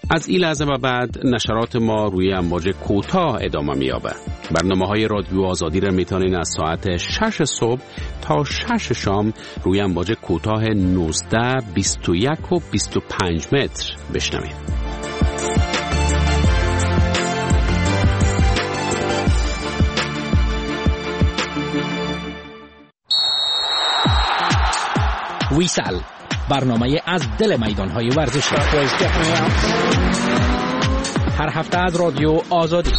از این لحظه و بعد نشرات ما روی امواج کوتاه ادامه می‌یابد. برنامه‌های رادیو آزادی را می‌تونین از ساعت 6 صبح تا 6 شام روی امواج کوتاه 19، 21 و 25 متر بشنوید. ویسال، برنامه از دل میدان‌های ورزشی. هر هفته از رادیو آزادی.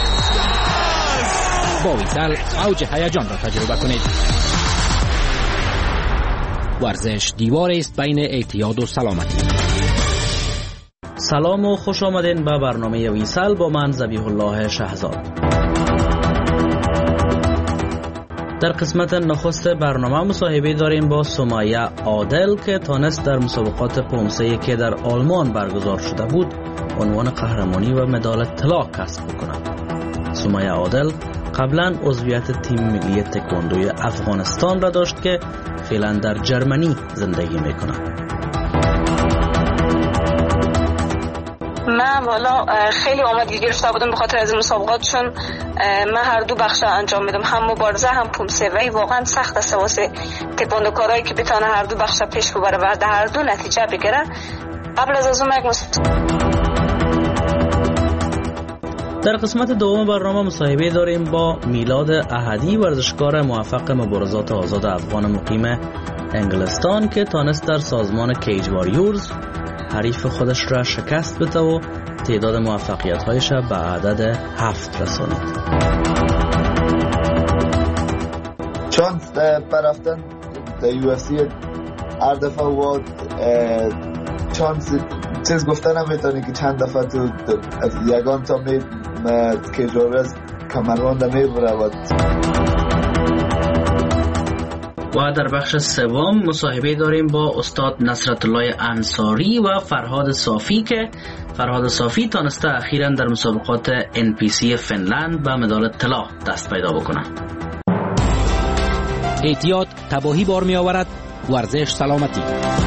با ویسال اوج هیجان را تجربه کنید. ورزش دیواری است بین اعتیاد و سلامتی. سلام و خوش آمدین به برنامه ویسال با من ذبیح الله شهزاد. در قسمت نخست برنامه مصاحبه داریم با سمیه عادل که تانست در مسابقات پومسه‌ای که در آلمان برگزار شده بود عنوان قهرمانی و مدال طلا کسب کند. سمیه عادل قبلا عضویت تیم ملی تکواندوی افغانستان را داشت که فعلا در جرمنی زندگی میکند. من والا خیلی آمادگی گرفته بودم به خاطر از مسابقات، چون من هر دو بخش انجام میدم، هم مبارزه هم پومسه، و واقعا سخت است واسه تکواندوکارایی که بتونه هر دو بخش پیش ببره و در هر دو نتیجه بگیره. قبل از اون در قسمت دوم برنامه مصاحبه داریم با میلاد احدی، ورزشکار موفق مبارزات آزاد افغان مقیم انگلستان که تانست در سازمان کیج واریورز حریف خودش را شکست بده و تعداد موفقیت‌هایش به عدد 7 رساند. چانس برفتن در UFC هر دفعه و چانس چیز گفتن هم میتونی که چند دفعه تو از یگان تا می کیج واریورز کمربند میبره. و در بخش سوم مصاحبه داریم با استاد نصرت الله انصاری و فرهاد صافی که فرهاد صافی تانسته اخیراً در مسابقات NPC فنلند به مدال طلا دست پیدا بکنه. اعتیاد تباهی بار می آورد، ورزش سلامتی.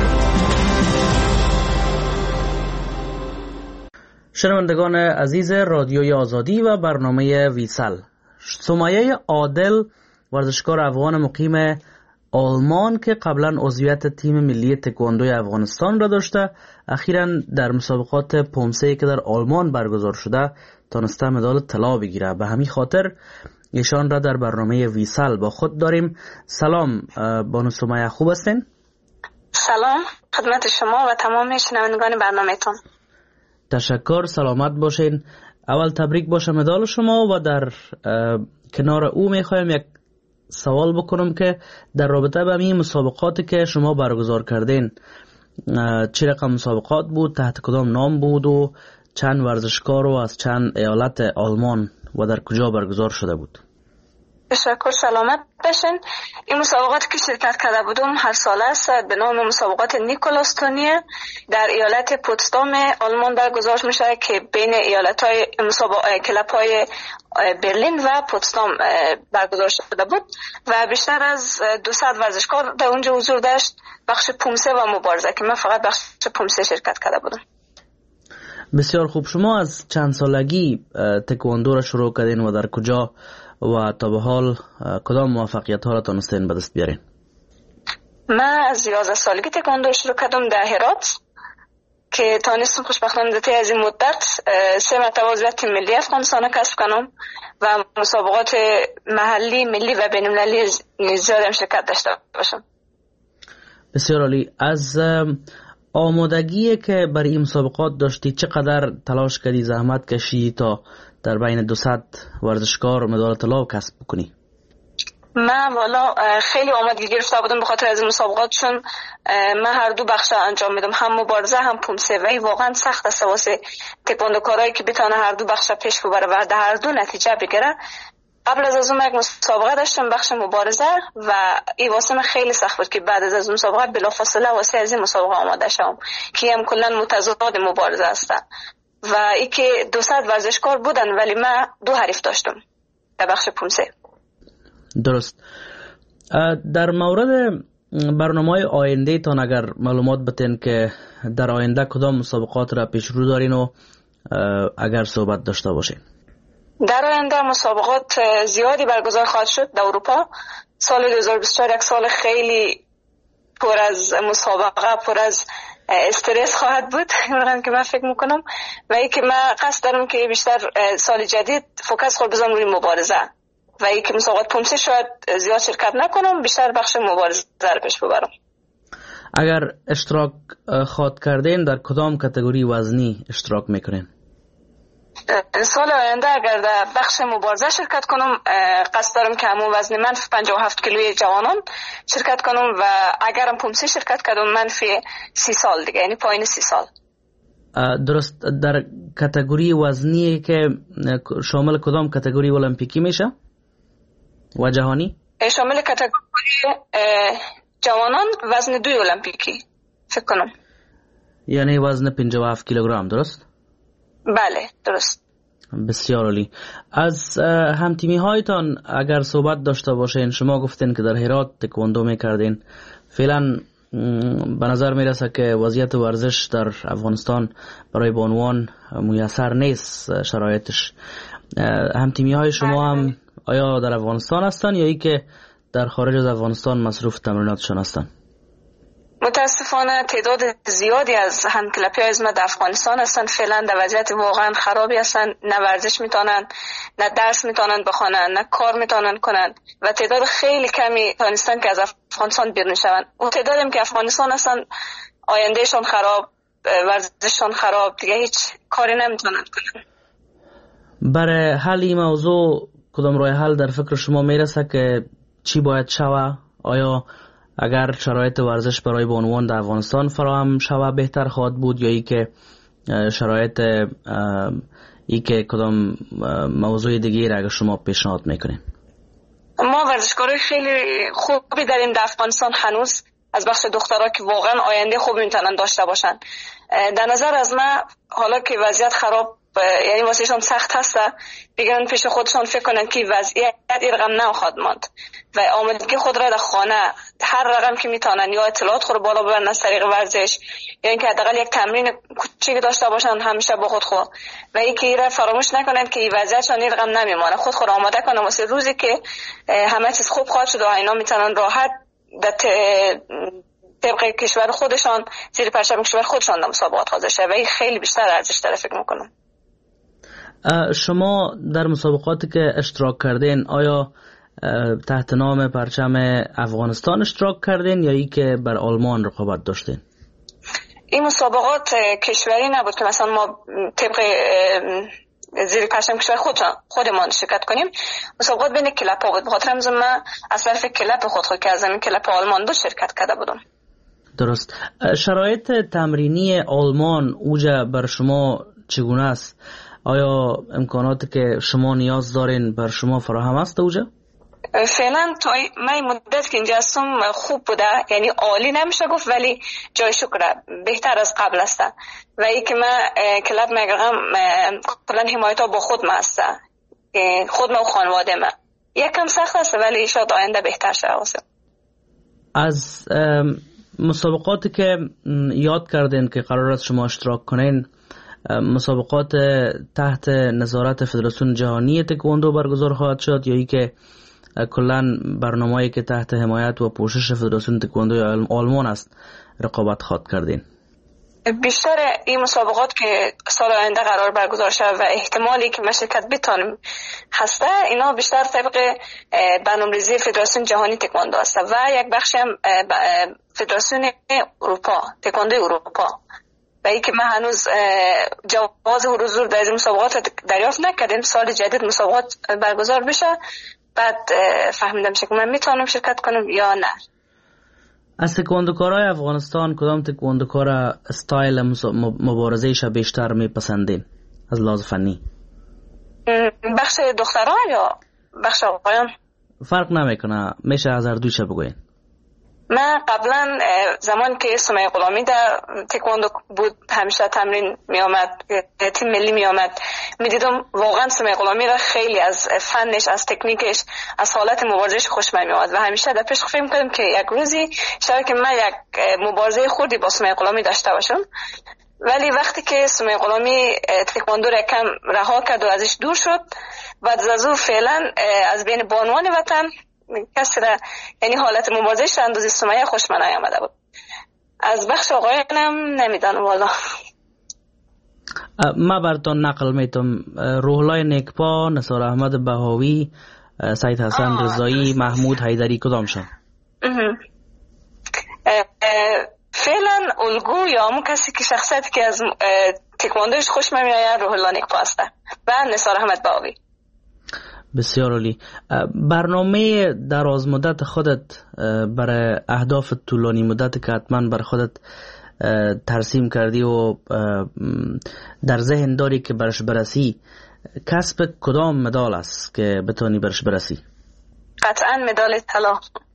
شنوندگان عزیز رادیوی آزادی و برنامه ویسال، سمیه عادل ورزشکار افغان مقیم آلمان که قبلا عضویت تیم ملی تکواندوی افغانستان را داشته، اخیراً در مسابقات پومسه‌ای که در آلمان برگزار شده تانسته مدال طلا بگیره. به همین خاطر ایشان را در برنامه ویسال با خود داریم. سلام بانو سمیه، خوب هستین؟ سلام خدمت شما و تمام شنوندگان برنامه‌تون. تشکر، سلامت باشین. اول تبریک باشه مدال شما و در کنار او میخوایم یک سوال بکنم که در رابطه با این مسابقاتی که شما برگزار کردین، چه رقم مسابقات بود، تحت کدام نام بود و چند ورزشکار و از چند ایالت آلمان و در کجا برگزار شده بود؟ تشکر، سلامت باشین. این مسابقاتی که شرکت کرده بودم هر ساله است به نام مسابقات نیکولاس تونیه در ایالت پوتسدام آلمان برگزار میشه که بین ایالت‌های کلب‌های برلین و پوتسدام برگزار شده بود و بیشتر از 200 ورزشکار در اونجا حضور داشت، بخش پومسه و مبارزه که من فقط بخش پومسه شرکت کرده بودم. بسیار خوب. شما از چند سالگی تکواندو را شروع کردین و در کجا و تا به حال کدام موفقیت ها را تونستین به دست بیارین؟ من از 11 سالگی تکواندو شروع کردم در هرات که تانستم خوشبختانه در از این مدت 3 مرتبه عضویت تیم ملی افغانستان کسب کنم و مسابقات محلی، ملی و بین‌المللی زیاد هم شرکت داشته باشم. بسیار عالی. از آمادگی که برای این مسابقات داشتی چقدر تلاش کردی، زحمت کشی تا در بین 200 ورزشکار مدال طلا کسب بکنی؟ من والا خیلی آمادگی گرفته بودم به خاطر از این مسابقات، چون من هر دو بخش انجام میدم، هم مبارزه هم پومسه، و واقعا سخت است واسه تکواندوکارایی که بتونه هر دو بخش پیش ببره و در هر دو نتیجه بگیره. قبل از اون یک مسابقه داشتم بخش مبارزه و این واسه من خیلی سخت بود که بعد از اون مسابقه بلافاصله واسه از این مسابقه آماده شدم که هم کلا متضاد مبارزه است و ای که 200 ورزشکار بودن ولی من 2 حریف داشتم در بخش پومسه. درست. در مورد برنامه آینده تان اگر معلومات بتین که در آینده کدام مسابقات را پیش رو دارین و اگر صحبت داشته باشین؟ در آینده مسابقات زیادی برگزار خواهد شد در اروپا. سال 2024 یک سال خیلی پر از مسابقه، پر از استرس خواهد بود اونم که من فکر میکنم، و ای که من قصد دارم که بیشتر سال جدید فوکس خود بزنم روی مبارزه، و ای که مسابقات پومسه شاید زیاد شرکت نکنم، بیشتر بخش مبارزه رو پیش ببرم. اگر اشتراک خواهد کردین در کدام کاتگوری وزنی اشتراک میکنین؟ سال آینده اگر در بخش مبارزه شرکت کنم قصد دارم که همون وزن منفی 57 کیلوی جوانان شرکت کنم، و اگرم پومسه شرکت کردم منفی 30 سال دیگه، یعنی پایین 30 سال. درست. در کاتگوری وزنی که شامل کدام کاتگوری المپیکی میشه و جهانی؟ شامل کاتگوری جوانان وزن 2 المپیکی فکر کنم. یعنی وزن 57 کیلوگرم، درست؟ بله درست. بسیار عالی. از همتیمی هایتان اگر صحبت داشته باشین، شما گفتین که در هرات تکواندو میکردین، فعلا به نظر میرسه که وضعیت ورزش در افغانستان برای بانوان میسر نیست شرایطش. همتیمی های شما هم آیا در افغانستان هستن یا ای که در خارج از افغانستان مصروف تمریناتشان هستن؟ متاسفانه تعداد زیادی از همکلپی از ما در افغانستان هستن، فعلا در وضعیت واقعا خرابی هستن، نه ورزش میتونن، نه درس میتونن بخونن، نه کار میتونن کنن، و تعداد خیلی کمی تانستن که از افغانستان بیرون شون. اون تعدادی که افغانستان هستن آیندهشون خراب، ورزششون خراب، دیگه هیچ کاری نمیتونن کنن. برای حل این موضوع کدام راه حل در فکر شما میرسه که چی باید شوه؟ آیا اگر شرایط ورزش برای بانوان در افغانستان فراهم شوه بهتر خواهد بود، یا ای که شرایط ای که کدام موضوع دیگه را اگر شما پیشنهاد میکنین؟ ما ورزشکارای خیلی خوبی داریم در افغانستان هنوز، از بخش دخترها که واقعا آینده خوب میتونن داشته باشن. در نظر از من حالا که وضعیت خراب، یعنی واسهشون سخت هسته، بگن پیش خودشون فکر کنن که وضعیت این رقم نخواهد ماند و آمادگی خود را در خانه هر رقم که میتونن یا اطلاعات خود بالا ببرن از طریق ورزش، یا اینکه حداقل یک تمرین کوچیک داشته باشن همیشه با خود و اینکه این را فراموش نکنن که این وضعیتشون این رقم نمیمونه، خود آماده کنن واسه روزی که همه چیز خوب خواهد شد و اینا میتونن راحت در طبق کشور خودشان زیر پرچم کشور خودشان در مسابقات حاضر شه و این خیلی بیشتر ارزش داره فکر میکنم. شما در مسابقاتی که اشتراک کردین آیا تحت نام پرچم افغانستان اشتراک کردین یا ای که بر آلمان رقابت داشتین؟ این مسابقات کشوری نبود که مثلا ما طبق زیر پرچم کشور خودمان شرکت کنیم، مسابقات بین کلپ ها بود. بخاطر همزه من از طرف کلپ خود که از زمین کلپ آلمان بود شرکت کرده بودم. درست. شرایط تمرینی آلمان اوجا بر شما چگونه است؟ آیا امکاناتی که شما نیاز دارین بر شما فراهم است اوجا؟ فعلا تا من مدت که اینجا هستم خوب بوده، یعنی عالی نمیشه گفت ولی جای شکر بهتر از قبل است. و ای که من کلاب میگم کلا حمایت ها با خود ما است، خود ما و خانواده ما یکم سخت است ولی شاید آینده بهتر شه. از مسابقاتی که یاد کردین که قرار است شما اشتراک کنین، مسابقات تحت نظارت فدراسیون جهانی تکواندو برگزار خواهد شد یا ای که کلاً برنامه‌ای که تحت حمایت و پوشش فدراسیون تکواندو آلمان است رقابت خواهد کردین؟ بیشتر این مسابقات که سال آینده قرار برگزار شود و احتمالی که ما شرکت بتونیم هسته، اینا بیشتر طبق برنامه‌ریزی فدراسیون جهانی تکواندو است و یک بخشی هم فدراسیون اروپا، تکواندو اروپا. و ای که من هنوز جواز حضور در این مسابقات دریافت نکردم. سال جدید مسابقات برگزار بشه بعد فهمیدم که من میتونم شرکت کنم یا نه. از تکواندوکارای افغانستان کدام تکواندوکار استایل مبارزه‌اش بیشتر میپسندین از لحاظ فنی؟ بخش دختران یا بخش آقایان؟ فرق نمیکنه، میشه از هر دوش بگوین. من قبلا زمان که سمیه غلامی در تکواندو بود همیشه تمرین می آمد، تیم ملی می آمد، می دیدم واقعا سمیه غلامی را خیلی از فنش، از تکنیکش، از حالت مبارزش خوش می آمد و همیشه در پیش فکر کردم که یک روزی شاید که من یک مبارزه خوردی با سمیه غلامی داشته باشم. ولی وقتی که سمیه غلامی تکواندو را کم رها کرد و ازش دور شد، بعد از اون فعلا از بین بانوان وطن کسی را، یعنی حالت مبارزش اندازه سمیه خوش من نیامده بود. از بخش آقایانم نمیدانم والا. ما براتون نقل میتم روحلای نیکپا، نثار احمد بهاوی، سید حسن رضایی، محمود حیدری کدامشان؟ فعلا الگو یا همون کسی که شخصیتی که از تکواندوش خوش من میآید روحلای نیکپا است و نثار احمد بهاوی. بسیار عالی. برنامه دراز مدت خودت برای اهداف طولانی مدت که حتما بر خودت ترسیم کردی و در ذهن داری که برش برسی، کسب کدام مدال است که بتونی برش برسی؟ قطعا مدال طلا.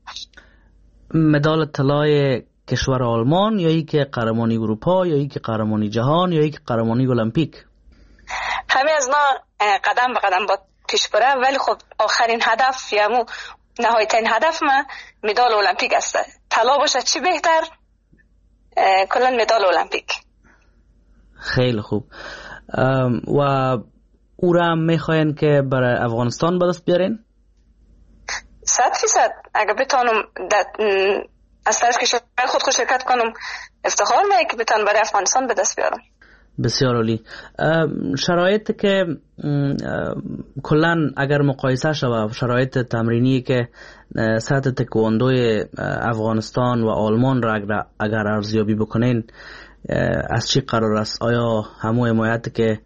مدال طلای کشور آلمان، یا ای که قهرمانی اروپا، یا ای که قهرمانی جهان، یا ای که قهرمانی المپیک؟ همه از ما قدم به قدم با پیش بره، ولی خب آخرین هدف یا نهایترین هدف من مدال المپیک است. طلا باشه چی بهتر، کلا مدال المپیک. خیلی خوب. و او را میخواین که برای افغانستان به دست بیارین؟ 100%. اگر بتونم از طرف کشور خود شرکت کنم افتخار میکنم که بتونم برای افغانستان به دست بیارم. بسیار عالی. شرایط که کلن اگر مقایسه شود، شرایط تمرینی که سطح تکواندوی افغانستان و آلمان را اگر ارزیابی بکنین از چی قرار است؟ آیا همون حمایت که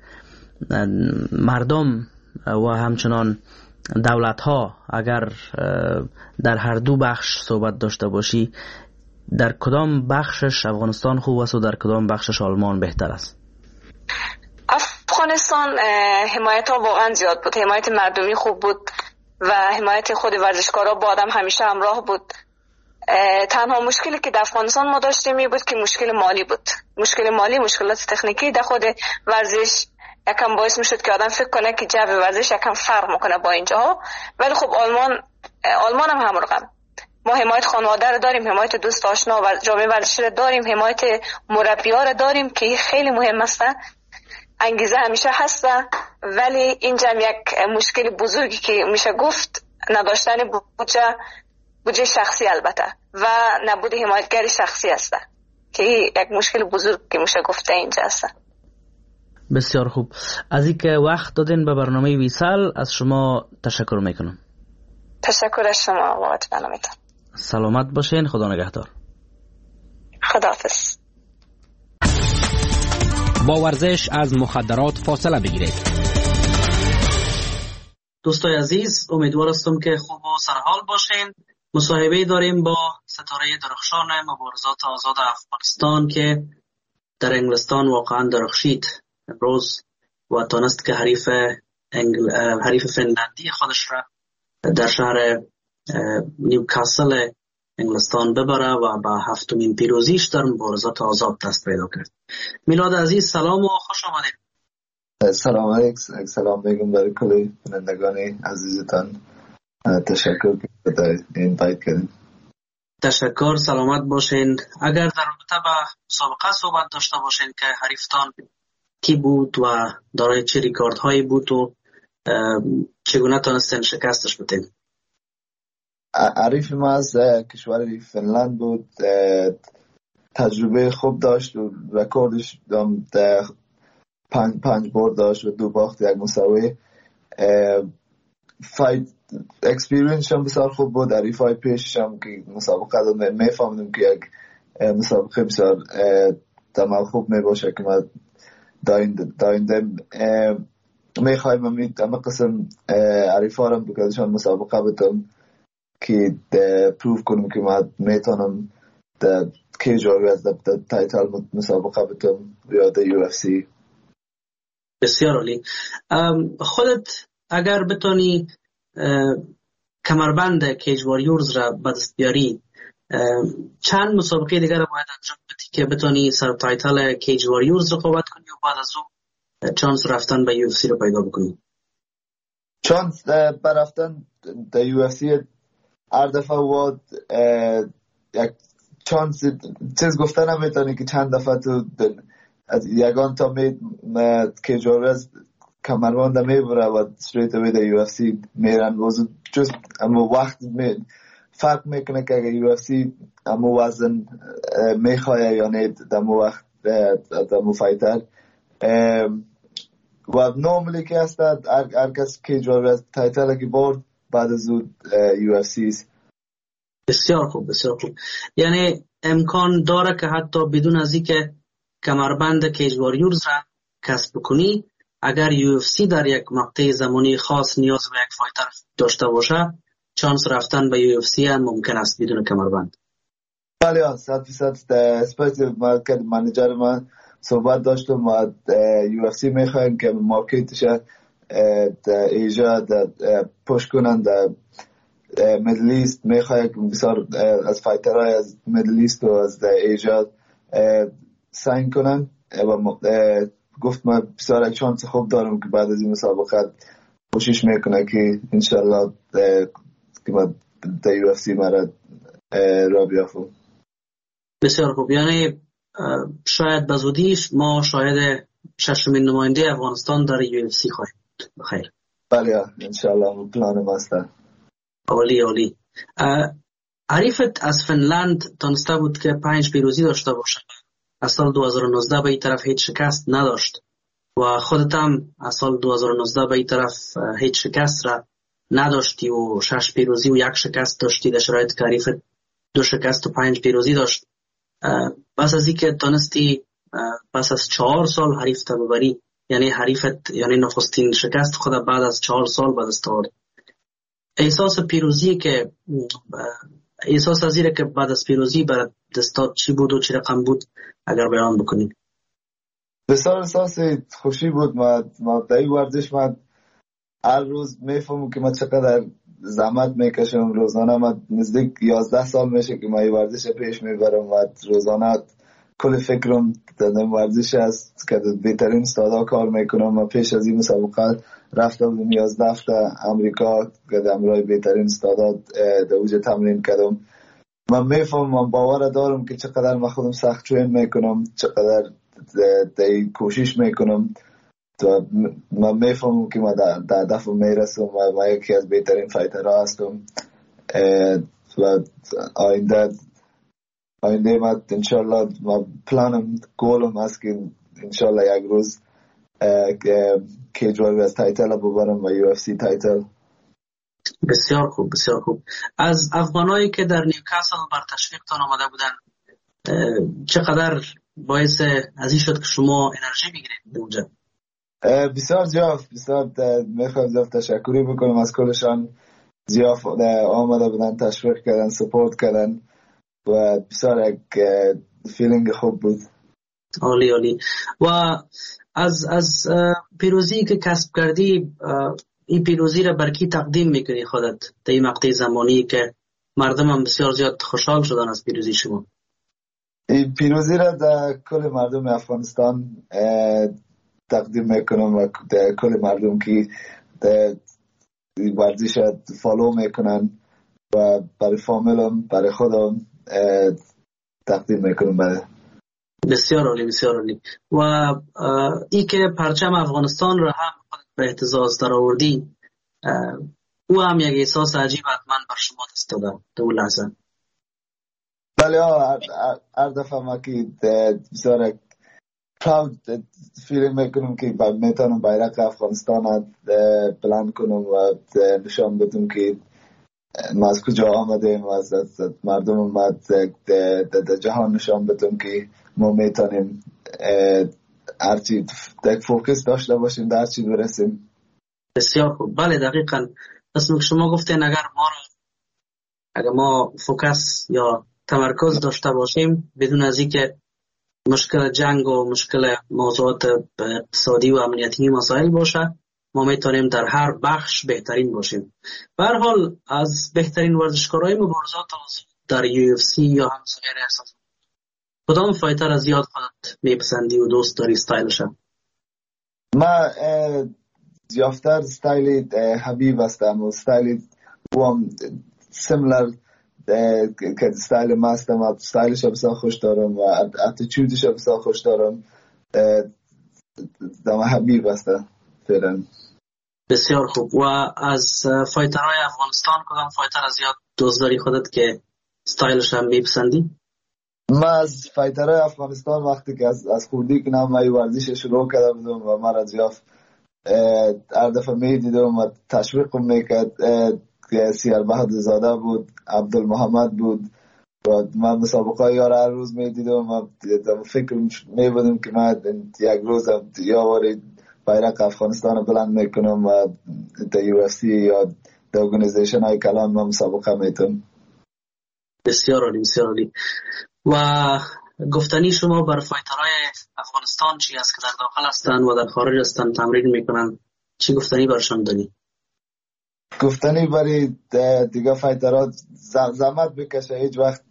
مردم و همچنان دولت ها اگر در هر دو بخش صحبت داشته باشی، در کدام بخشش افغانستان خوب است و در کدام بخشش آلمان بهتر است؟ افغانستان حمایت ها واقعا زیاد بود، حمایت مردمی خوب بود و حمایت خود ورزشکارا با آدم همیشه همراه بود. تنها مشکلی که در افغانستان ما داشتیم می بود که مشکل مالی بود. مشکل مالی، مشکلات تکنیکی در خود ورزش یکم باعث می شد که آدم فکر کنه که جو ورزش یکم فرق میکنه با اینجاها. ولی خب آلمان هم همرقم. ما حمایت خانواده رو داریم، حمایت دوست آشنا و جامعه ورزشی رو داریم، حمایت مربی‌ها رو داریم که خیلی مهم است. انگیزه همیشه هست، ولی اینجا یک مشکل بزرگی که میشه گفت نداشتن بودجه شخصی البته و نبود حمایتگری شخصی است که یک مشکل بزرگ که میشه گفته اینجا است. بسیار خوب. از اینکه وقت دادین به برنامه ویسال از شما تشکر میکنم. تشکر از شما بابت برنامه‌تان. سلامت باشین. خدا نگهدار. خداحافظ. با ورزش از مخدرات فاصله بگیرید. دوستای عزیز، امیدوار هستم که خوب و سرحال باشین. مصاحبه داریم با ستاره درخشان مبارزات آزاد افغانستان که در انگلستان واقعا درخشید امروز و تانست که حریف فنلندی خودش را در شهر نیوکاسل انگلستان ببره و با هفتمین پیروزیش در مبارزات آزاد دست پیدا کرد. میلاد عزیز، سلام و خوش آمدید. سلام علیکم. سلام میگم برای کل بینندگان عزیزتان. تشکر که این باید کردین. تشکر. سلامت باشین. اگر در رابطه با مسابقه صحبت داشته باشین که حریفتان کی بود و دارای چه ریکاردهایی بود و چگونه تانستین شکستش بدین؟ حریف ما از کشور فنلند بود. تجربه خوب داشت و رکوردش پنج برد داشت و 2 باخت 1 مساوی. فایت اکسپیرینس هم بسیار خوب بود. حریفای پیشش هم که مسابقه داد میفهمیدم که یک مسابقه بسیار تمام خوب میباشه که ما داینده میخوایم همه قسم حریفا رو بکردشان مسابقه بدم که پروف کنم که ما میتونم در که جایی از در تایتل مسابقه بدم یا در UFC. بسیار عالی. خودت اگر بتونی کمربند کیج واریورز را به دست بیاری، چند مسابقه دیگر رو باید انجام بدی که بتونی سر تایتل کیج واریورز رقابت کنی و بعد از اون چانس رفتن به UFC رو پیدا بکنی؟ چانس برفتن در UFC هر دفعه واد یک چانس چیز گفتن نمیتونی که چند دفعه تو از یگان تا کیج واریورز کمربند میبره و استریت اوی در UFC میرن وزن جز اما وقت فرق میکنه که اگر UFC امو وزن میخواه یا نه دمو وقت دمو فایتر و نورمالی که هست هر کس که جوری تایتل که برد بعد از اون UFC. بسیار خوب بسیار خوب. یعنی امکان داره که حتی بدون از اینکه کمربند کیج واریورز را کسب کنی اگر UFC در یک مقطع زمانی خاص نیاز به یک فایتر داشته باشه چانس رفتن به UFC هم ممکن است بدون کمربند. بله 100% اسپیشلی منیجر من صحبت داشتم و UFC میخوایم که مارکتش ایجا پوش کنن در میدل ایست، میخوایم که بسیار از فایترهای از میدل ایست و از ایجا ساین کنن و گفت من بسیار یک چانس خوب دارم که بعد از این مسابقه کوشش میکنه که انشالله که من در UFC مرد را بیافم. بسیار خوب. یعنی شاید بزودیش ما شاید ششمین نماینده افغانستان در UFC خواهیم. بخیر. بله انشالله پلان ماست. عالی. عریفت از فنلند تانسته بود که 5 پیروزی داشته باشه. از سال 2019 به این طرف هیچ شکست نداشت و خودت هم از سال 2019 به این طرف هیچ شکست را نداشتی و 6 پیروزی و 1 شکست داشتی در شرایط که حریفت 2 شکست و 5 پیروزی داشت. پس از اینکه تانستی پس از 4 سال حریف تا ببری، یعنی حریفت یعنی نخستین شکست خود بعد از 4 سال به دست آورد، احساس پیروزی که احساس از اینه که بعد از پیروزی برات دستات چی بود و چی رقم بود اگر بیان بکنید؟ بسیار احساس خوشی بود. ما در این ورزش من هر روز میفهمم که من چقدر زحمت میکشم. روزانه من نزدیک 11 سال میشه که من این ورزش پیش میبرم و روزانه کل فکرم در ورزش است که بهترین استادا کار میکنم. من پیش از این مسابقه رفتم به 11 هفته امریکا که در امرای بهترین استادا در اوج تمرین کردم. من میفهمم، من باور دارم که چقدر من خودم سخت ترین میکنم، چقدر در کوشش میکنم. تو من میفهمم که من در دفعه میرسم و من یکی از بهترین فایترها هستم و آینده من انشالله من پلانم گولم هست که انشالله یک روز کیج واریورز تایتل ببرم و UFC تایتل. بسیار خوب بسیار خوب. از افغانایی که در نیوکاسل بر تشویقتان آمده بودن چقدر باعث از این شد که شما انرژی بگیرید اونجا؟ بسیار زیاد میخوام زیاد تشکری بکنم از کلشان. زیاد آمده بودن، تشویق کردن، سپورت کردن و بسیار یک فیلینگ خوب بود. عالی. و از پیروزی که کسب کردی، این پیروزی را بر کی تقدیم میکنی خودت در این مقطع زمانی که مردم هم بسیار زیاد خوشحال شدن از پیروزی شما؟ این پیروزی را در کل مردم افغانستان تقدیم میکنم و کل مردم که ورزش فالو میکنن و برای فامیلم برای خودم تقدیم میکنم. بسیار عالی. و ای که پرچم افغانستان را هم به اهتزاز در آوردی، او هم یک احساس عجیب حتما بر شما دست داده در اون لحظه. بله هر دفعه ما که بسیار پراود فیلینگ میکنم که میتونم بیرق افغانستان بلند کنم و نشان بدم که ما از کجا آمدیم و از مردم ما در جهان نشان بدم که ما میتونیم هرچی فوکس داشته باشیم در هرچی برسیم. بسیار خوب. بله دقیقاً مثل که شما گفتین اگر ما فوکس یا تمرکز داشته باشیم بدون از اینکه مشکل جنگ و مشکل موضوعات اقتصادی و امنیتی مسائل باشه، ما میتونیم در هر بخش بهترین باشیم. به هر حال از بهترین ورزشکارای مبارزات در UFC یا هم سایر احساس؟ کدام فایتر از زیاد خودت میپسندی و دوست داری استایلش؟ من زیافتر استایل حبیب هستم و استایل هم سیملر که استایل ما هستم. استایلش بسیار خوش دارم و اتیتودش بسیار خوش دارم. دم حبیب هستم فعلا. بسیار خوب. و از فایترهای افغانستان کدام فایتر از زیاد دوست داری خودت که استایلش هم میپسندی؟ من از فایترهای افغانستان وقتی که از خوردی که نام ورزش شروع کرده بودم و من از یافت هر دفعه میدیدم و تشویقم میکرد که سیار بهادر زاده بود، عبدالمحمد بود و من مسابقه یار هر روز میدیدم و فکر میبودم که من یک روز یا واری بیرق افغانستان رو بلند میکنم و در UFC یا در ارگانیزیشن های کلان ما مسابقه میتونم. بسیار عالی، بسیار عالی. و گفتنی شما بر فایترهای افغانستان چی است که در داخل هستند و در خارج هستند تمرین میکنن؟ چی گفتنی برشان داری؟ گفتنی برای دیگه فایترها زحمت بکشه، هیچ وقت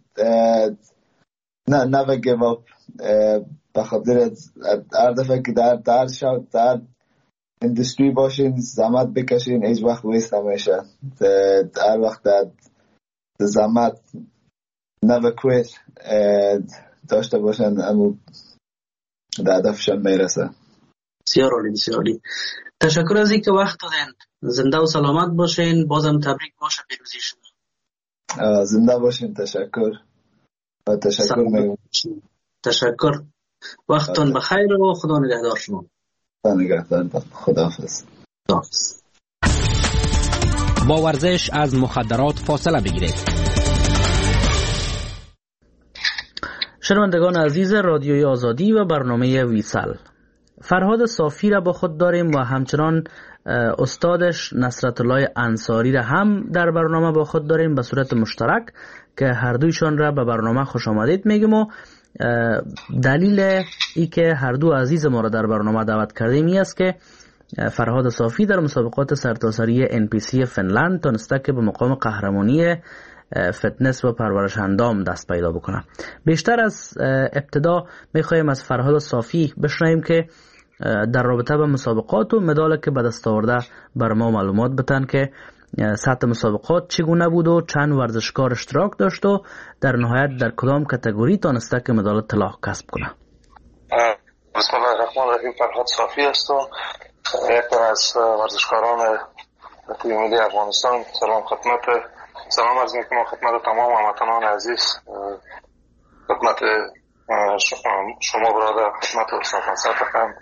نه گیو اپ، بخاطر هر دفعه که در اندستری باشین زحمت بکشین، هیچ وقت ویست نمیشه. هر وقت زحمت never quit داشته باشن اما در هدفشان میرسه. بسیار عالی، بسیار عالی. تشکر از اینکه وقت دادین. زنده و سلامت باشین. بازم تبریک باشه پیروزی شما. زنده باشین. تشکر و تشکر میگم. تشکر. وقتتون بخیر و خدا نگهدار شما. خدا نگهدار. خداحافظ. خداحافظ. با ورزش از مخدرات فاصله بگیرید. شنوندگان عزیز رادیوی آزادی و برنامه ویسل، فرهاد صافی را با خود داریم و همچنان استادش نصرت الله انصاری را هم در برنامه با خود داریم به صورت مشترک که هر دویشان را به برنامه خوش آمدید میگم. و دلیل ای که هر دو عزیز ما را در برنامه دعوت کردیم این است که فرهاد صافی در مسابقات سرتاسری NPC فنلند تونسته که به مقام قهرمانی فتنس و پرورش اندام دست پیدا بکنه. بیشتر از ابتدا میخوایم از فرهاد صافی بشنویم که در رابطه با مسابقات و مدال که به دست آورده بر ما معلومات بدن که سطح مسابقات چگونه بود و چند ورزشکار اشتراک داشت و در نهایت در کدام کاتگوری تونسته که مدال طلا کسب کنه. بسم الله الرحمن الرحیم. فرهاد صافی هستم، یک از ورزشکاران تیم ملی افغانستان. سلام عرض میکنم خدمت تمام هموطنان عزیز، خدمت شما برادر، خدمت استاد نصرت.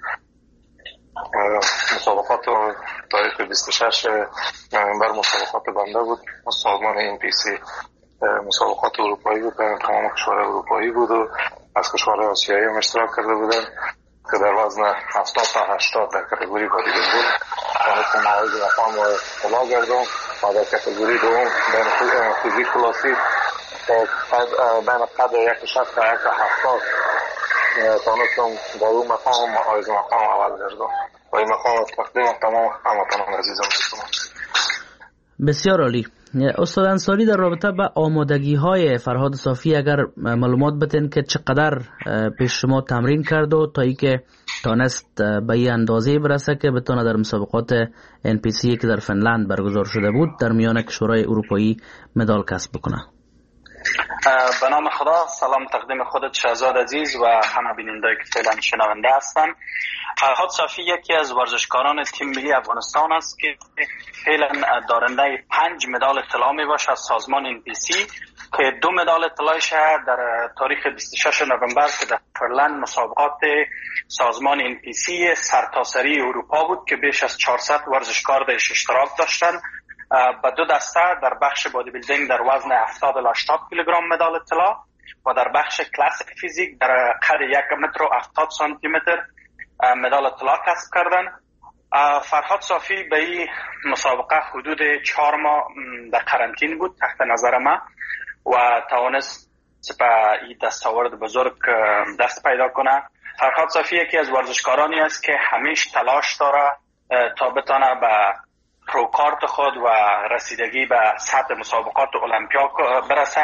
مسابقات تاریخ 26 نوامبر مسابقات بنده بود، سازمان NPC. مسابقات اروپایی بود، تمام کشورهای اروپایی بود و از کشورهای آسیایی هم اشتراک کرده بودن که در وزن 70 تا 80 در کاتگوری بادیبیلدینگ تونستم مورد مقام طلا گردم و در کاتگوری دوم بین فیزیک کلاسی بین قد 160 تا 170 تونستم در اون مقام مورد مقام اول گردم و این مقام تقدیم تمام هموطنان عزیزم میکنم. بسیار عالی. استاد انصاری، در رابطه با آمادگی های فرهاد صافی اگر معلومات بدین که چقدر پیش شما تمرین کرد و تا ای که تانست به این اندازه برسه که بتونه در مسابقات NPC که در فنلند برگزار شده بود در میان کشورهای اروپایی مدال کسب بکنه؟ به نام خدا. سلام تقدیم خودت شهزاد عزیز و همه بیننده که فعلا شنونده هستن. فرهاد صافی یکی از ورزشکاران تیم ملی افغانستان است که فعلا دارنده 5 مدال طلا میباشه از سازمان NPC که 2 مدال طلایش در تاریخ 26 نوامبر که در فرلند مسابقات سازمان NPC سرتاسری اروپا بود که بیش از 400 ورزشکار درش اشتراک داشتن. با 2 دسته در بخش بادی بیلدینگ در وزن 70 الی 80 کیلوگرم مدال طلا و در بخش کلاسیک فیزیک در قد 1 متر و 70 سانتی متر مدال طلا کسب کردن. فرهاد صافی به این مسابقه حدود 4 ماه در قرنطین بود تحت نظر ما و توانست به این دستاورد بزرگ دست پیدا کنه. فرهاد صافی یکی از ورزشکارانی است که همیشه تلاش داره تا بتونه به پروکارت خود و رسیدگی به سطح مسابقات المپیا برسه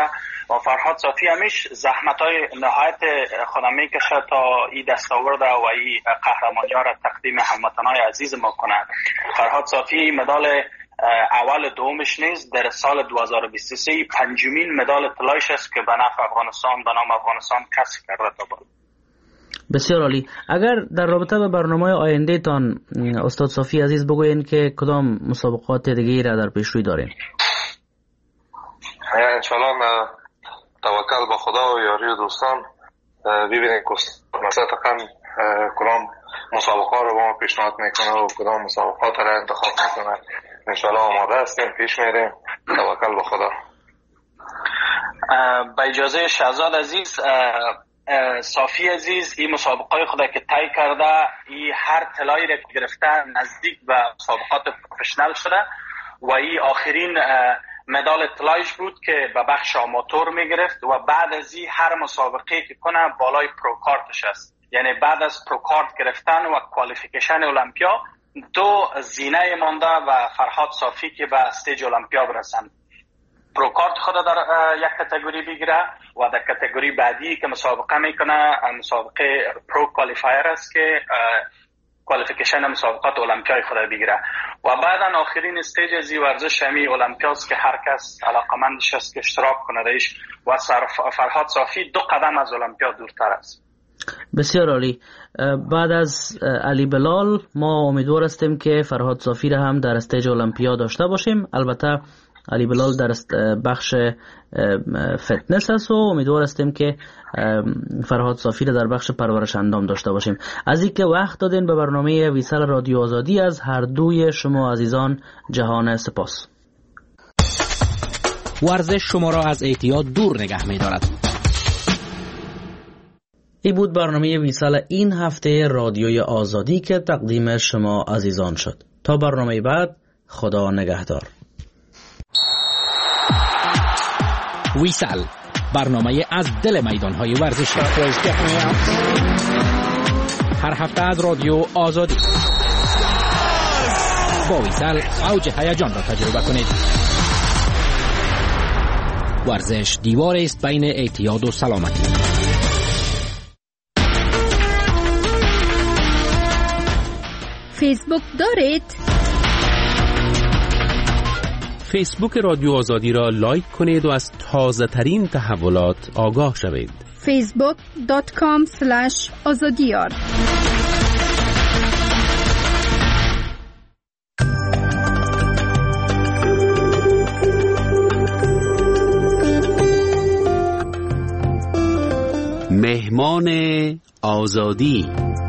و فرهاد صافی همیش زحمت‌های نهایت خودم میکشه تا این دستاورد و این قهرمانی‌ها را تقدیم هموطنان عزیز ما کنند. فرهاد صافی مدال اول دومش نیست، در سال 2023 پنجمین مدال طلایش است که به نفع افغانستان به نام افغانستان کسب کرده تا بالا. بسیار عالی. اگر در رابطه با برنامه آینده تان استاد صافی عزیز بگوین که کدام مسابقات دیگه را در پیش روی دارین؟ انشالله توکل به خدا و یاری و دوستان ببینیم که مثلا کدام مسابقات رو با ما پیشنهاد میکنه و کدام مسابقات را انتخاب میکنه. انشالله آماده هستیم، پیش میریم، توکل به خدا. با اجازه شهزاد عزیز، صافی عزیز این مسابقات خود که طی کرده، این هر طلایی را که گرفته نزدیک به مسابقات پروفشنال شده و این آخرین مدال طلایش بود که به بخش آماتور میگرفت و بعد از این هر مسابقه که کنه بالای پروکارتش است. یعنی بعد از پروکارت گرفتن و کوالیفیکیشن المپیا دو زینه مانده و فرهاد صافی که به استیج المپیا برسند. پروکارت خود در یک کاتگوری بگیره و در کاتگوری بعدی که مسابقه میکنه مسابقه پرو کوالیفایر است که کوالیفیکیشن مسابقات المپیای خود بگیره و بعدا آخرین استیج از این ورزش همی المپیاست که هر کس علاقمندش است که اشتراک کنه درش و فرهاد صافی 2 قدم از المپیا دورتر است. بسیار عالی. بعد از علی بلال ما امیدوار هستیم که فرهاد صافی را هم در استیج المپیا داشته باشیم. البته علی بلال در بخش فتنس است و امیدوار هستیم که فرهاد صافی را در بخش پرورش اندام داشته باشیم. از اینکه وقت دادین به برنامه ویسال رادیو آزادی از هر دوی شما عزیزان جهان سپاس. ورزش شما را از اعتیاد دور نگه می دارد. این بود برنامه ویسال این هفته رادیوی آزادی که تقدیم شما عزیزان شد. تا برنامه بعد، خدا نگهدار. ویسال، برنامه از دل میدانهای ورزشی. هر هفته از رادیو آزادی. با ویسال اوج هیجان را تجربه کنید. ورزش دیوار است بین اعتیاد و سلامتی. فیسبوک دارید؟ فیسبوک رادیو آزادی را لایک کنید و از تازه ترین تحولات آگاه شوید. facebook.com/azadiyar. مهمان آزادی.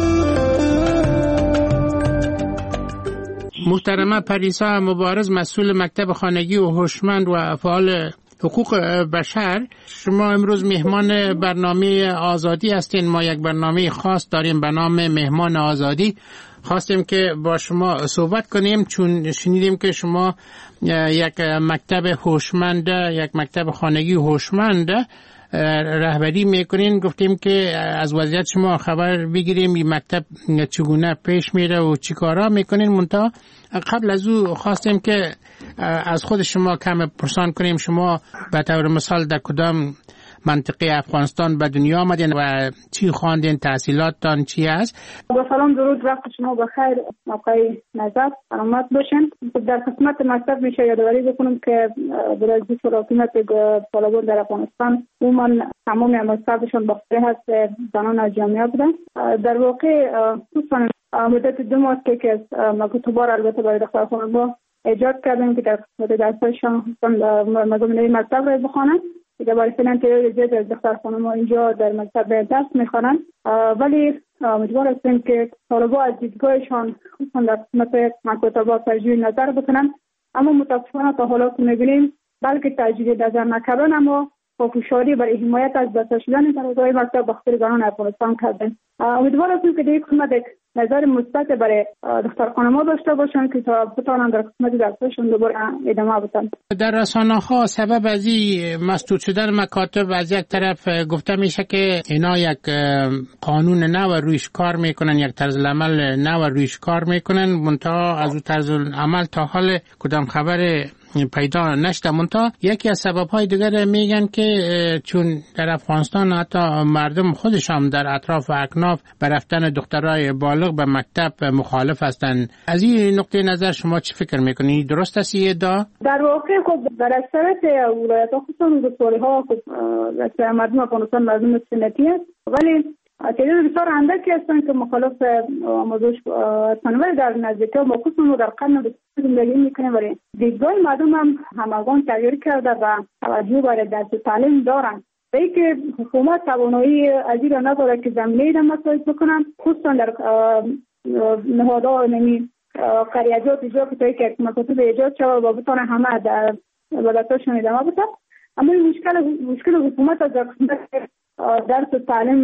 محترمه پریسا مبارز، مسئول مکتب خانگی و هوشمند و فعال حقوق بشر، شما امروز مهمان برنامه آزادی هستین. ما یک برنامه خاص داریم به نام مهمان آزادی. خواستیم که با شما صحبت کنیم چون شنیدیم که شما یک مکتب هوشمند، یک مکتب خانگی هوشمند رهبری میکنین. گفتیم که از وضعیت شما خبر بگیریم این مکتب چگونه پیش میره و چی کارا میکنین. منتها قبل از او خواستیم که از خود شما کم پرسان کنیم شما به طور مثال در کدام منطقه افغانستان به دنیا آمدین و چی خواندین، تحصیلاتتان چی است؟ با سلام درود، وقت شما بخیر، موقع نظر سلامت باشین. در قسمت مکتب میشه یادآوری بکنم که برای حکومت طالبان در افغانستان عموما تمام مکتبشون باخته هست زنان از جامعه بودن. در واقع خصوصا مدت 2 ماه که مکتوبار البته برای دخترخانه ما ایجاد کردیم که در قسمت درسشان مضامین مکتب را بخوانند. دیگه برای فعلا تعداد زیادی از دخترخانه ما اینجا در مکتب درس میخوانند، ولی امیدوار هستیم که طالبا از دیدگاهشان خصوصا در قسمت مکتبا تجدید نظر بکنند. اما متاسفانه تا حالا که میبینیم بلکه تجدید نظر نکردن اما با فشاری برای حمایت از بسته شدن طلبه‌های مکتب بخاطر زنان افغانستان کردن. امیدوار هستیم که در یک قسمت نظر مثبت برای دخترخانه ما داشته باشند که تا بتوانند در قسمت درسشون دوباره ادامه بدن. در رسانه‌ها سبب از این مسدود شدن مکاتب از یک طرف گفته میشه که اینا یک قانون نو رویش کار میکنن، یک طرز عمل نو رویش کار میکنن، منتها از اون طرز عمل تا حال کدام خبر پیدا نشده. منتها یکی از سبب‌های دیگر میگن که چون در افغانستان حتی مردم خودشان در اطراف و اکناف به رفتن دخترای بالغ به مکتب مخالف هستند. از این نقطه نظر شما چی فکر میکنید؟ درست است این ادعا؟ در واقع خب در اکثریت ولایت‌ها خصوصا روستاری‌ها خب مردم افغانستان مردم سنتی است، ولی تعداد بسیار اندکی هستند که مخالف آموزش هستند، ولی در نزدیکی ما خصوصا در قرن زندگی میکنیم، ولی دیدگاه مردم هم همگان تغییر کرده و توجه برای درس تعلیم دارند. و اینکه حکومت توانایی از این را نداره که زمینه را مساعد بکنن، خصوصا در نهادها نمی قریجات ایجاد که یک مکاتب ایجاد شود و بتانه همه در ولایت‌هاشون ادامه بده. اما این مشکل حکومت از درس و تعلیم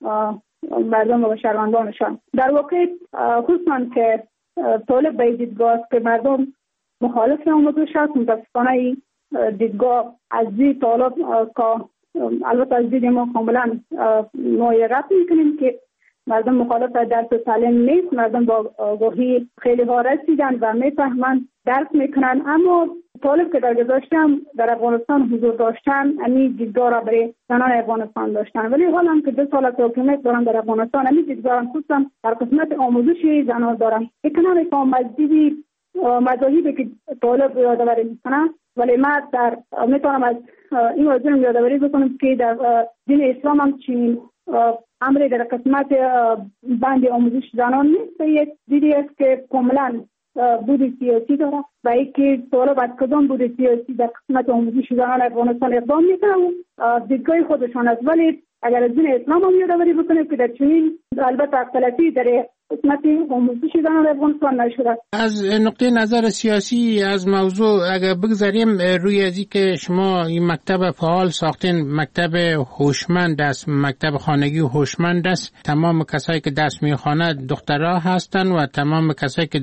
مردم و شهروندانشان در واقع خصوصا که طالب به دیدگاه است که مردم مخالف آموزش است. متاسفانه این دیدگاه از دید طالب که البته از دید ما کاملا مغایرت میکنیم که مردم مخالف درس و تعلیم نیست. مردم با آگاهی خیلی ها رسیدن و میفهمن درس میکنن، اما طالب که در گذشته هم در افغانستان حضور داشتن همین دیدگاه را برای زنان افغانستان داشتن، ولی حالا هم که 2 سال حکومت دارن در افغانستان همین دیدگاه خصوصا در قسمت آموزش زنان دارن. کنار که مذاهبی که طالب یادآوری میکنن، ولی ما میتونم از این موضوع یادآوری بکنم که در دین اسلام هم چنین امری در قسمت بند آموزش زنان نیست. یک دیدی است که کاملا بود سیاسی داره و اینکه طالب از کدام بود سیاسی در قسمت آموزش زنان افغانستان اقدام میکنه و دیدگاه خودشان است. ولی اگر از دین اسلام هم یادآوری بکنه که در چنین البته اختلافی در قسمت آموزش زنان افغانستان نشده. از نقطه نظر سیاسی از موضوع اگر بگذاریم روی ازی که شما این مکتب فعال ساختین، مکتب هوشمند است، مکتب خانگی هوشمند است، تمام کسایی که درس میخوانند دخترها هستن و تمام کسایی که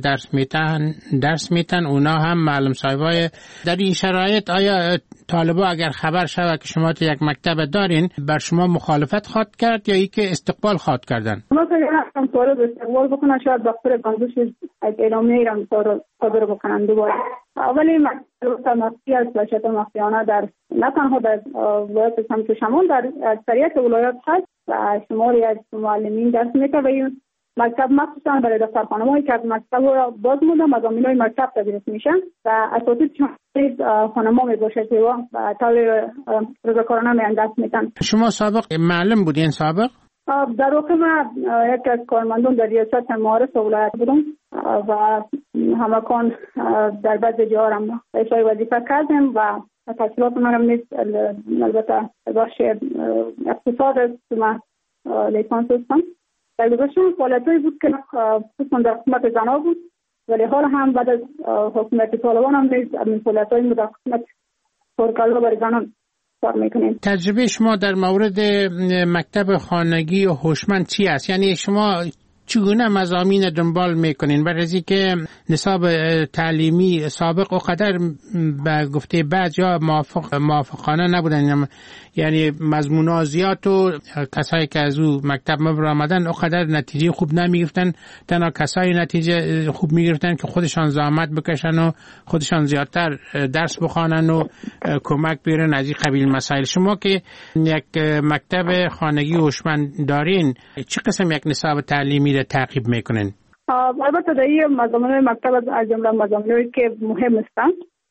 درس میتن اونا هم معلم صاحبای. در این شرایط آیا طالبا اگر خبر شود که شما یک مکتب دارین بر شما مخالفت خواهد کرد یا ای که استقبال خواهد کردن؟ ما فکر کنم طالب استقبال بکنن، شاید دفتر بندوش از اعلامیه ایران صادر بکنن دوباره. ولی مکتب مخفی است و شبه مخفیانه در نه تنها در ولایت سمت شمال در اکثریت ولایات هست و شماری از معلمین درس میکنن و این مکتب مخصوصا برای دفترخانه‌هایی که از مکتب باز مونده مضامین‌های مکتب تدریس میشن و اساتید خانم‌ها میباشد و طور رضاکارانه میان درس میدن. شما سابق معلم بودین سابق؟ در واقع من یکی از کارمندان در ریاست معارف ولایت بودم و همکان در بعضی جاها هم اجرای وظیفه کردم و تحصیلات من هم نیست البته بخش اقتصاد است. من لیسانس هستم. در گذشته فعالیت‌هایی بود که خصوصا در قسمت زنها بود، ولی حالا هم بعد از حکومت طالبان هم نیز این فعالیت‌های در قسمت پرکالا برای زنان کار میکنیم. تجربه شما در مورد مکتب خانگی هوشمند چی است؟ یعنی شما چگونه مضامین دنبال میکنین؟ برای از اینکه نصاب تعلیمی سابق اونقدر به گفته بعضیا موافقانه نبودن، یعنی مضمون‌ها زیاد و کسایی که از او مکتب مبر آمدن اونقدر نتیجه خوب نمیگرفتن. تنها کسایی نتیجه خوب میگرفتن که خودشان زحمت بکشن و خودشان زیادتر درس بخوانن و کمک بگیرن از این قبیل مسائل. شما که یک مکتب خانگی هوشمند دارین چه قسم یک نصاب تعلیمی تعقیب میکنن؟ البته در این مضامین مکتب از جمله مضامینی که مهم هستند،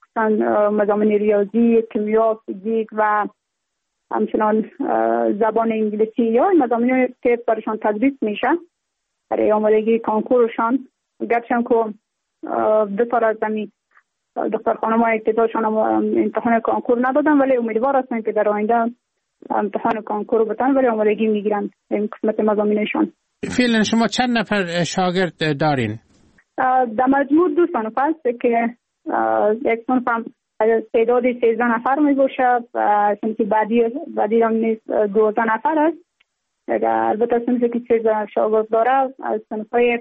مضامین ریاضی، کیمیا، فیزیک و همچنان زبان انگلیسی یا مضامینی که برشان تدریس میشه برای آمادگی کنکورشان. گرچه که 2 سال از زمین دخترخانه‌ها ابتداشان امتحان کنکور ندادن، ولی امیدوار هستن که در آینده امتحان کنکور بدن ولی آمادگی میگیرن این قسمت مضامینشان. فعلا شما چند نفر شاگرد دارین؟ در مجموع 2 صنف است که یک صنف هم تعداد 13 نفر می باشه و صنف بعدی هم نیست 12 نفر است. البته صنفی که 13 شاگرد داره از صنف‌های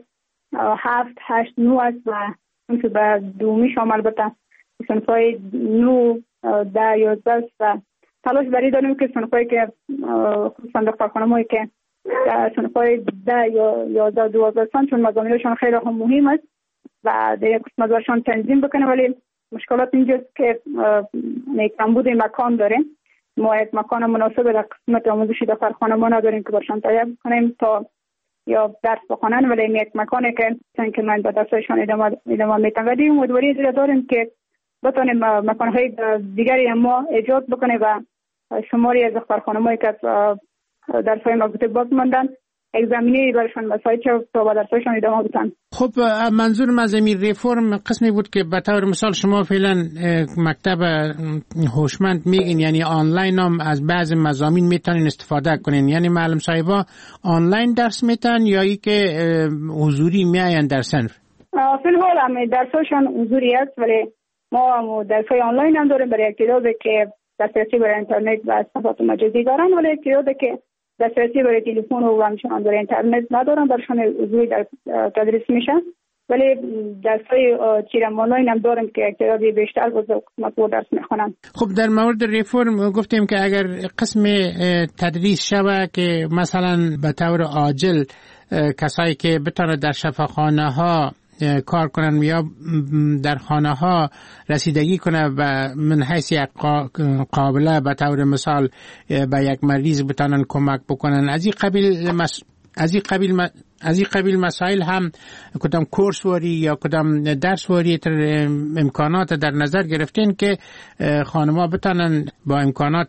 7 8 9 است و صنف به دومیش هم البته صنف‌های 9 10 11 است و تلاش بری داریم که صنف‌هایی که خصوصا دخترخانه‌هایی که صنف‌های 10 یا 11 12 چون مضامینشان خیلی هم مهم است و در یک قسمت برشان تنظیم بکنه، ولی مشکلات اینجاست که کمبود مکان داریم. ما یک مکان مناسب در قسمت آموزشی دفتر خانه ما نداریم که برشان تهیه کنیم تا یا درس بخونن، ولی این یک مکانی که من به درسشان ادامه میتم. ولی امیدواری دیگه داریم که بتونیم مکانهای دیگری ما ایجاد بکنیم و شماری از دفتر خانه‌هایی که درس‌های مربوطه باز ماندن یک زمینه برشان مساعد شد تا با درسشان ادامه بدن. خب منظورم از این ریفرم قسمی بود که به طور مثال شما فعلا مکتب هوشمند میگین، یعنی آنلاین هم از بعض مضامین میتونین استفاده کنین، یعنی معلم صاحبا آنلاین درس میتن یا ای که حضوری میاین در صنف؟ فی الحال هم درسشان حضوری است، ولی ما درس‌های آنلاین هم داریم برای اطلاعاتی که دسترسی برای اینترنت و صفحات مجازی دارن، ولی اطلاعاتی که دسترسی برای تلفن و همچنان برای اینترنت ندارن درشان حضوری در تدریس میشن. ولی درس‌های چیرم آنلاین هم داریم که اطلاعاتی بیشتر با قسمت درس میخونن. خب در مورد ریفرم گفتیم که اگر قسم تدریس شوه که مثلا به طور عاجل کسایی که بتونه در شفاخانه ها کار کنن یا در خانه ها رسیدگی کنه و من حیث یک قابله به طور مثال به یک مریض بتونن کمک بکنن، از این قبیل مسائل هم کدام کورس واری یا کدام درس واری امکانات در نظر گرفتین که خانم‌ها بتونن با امکانات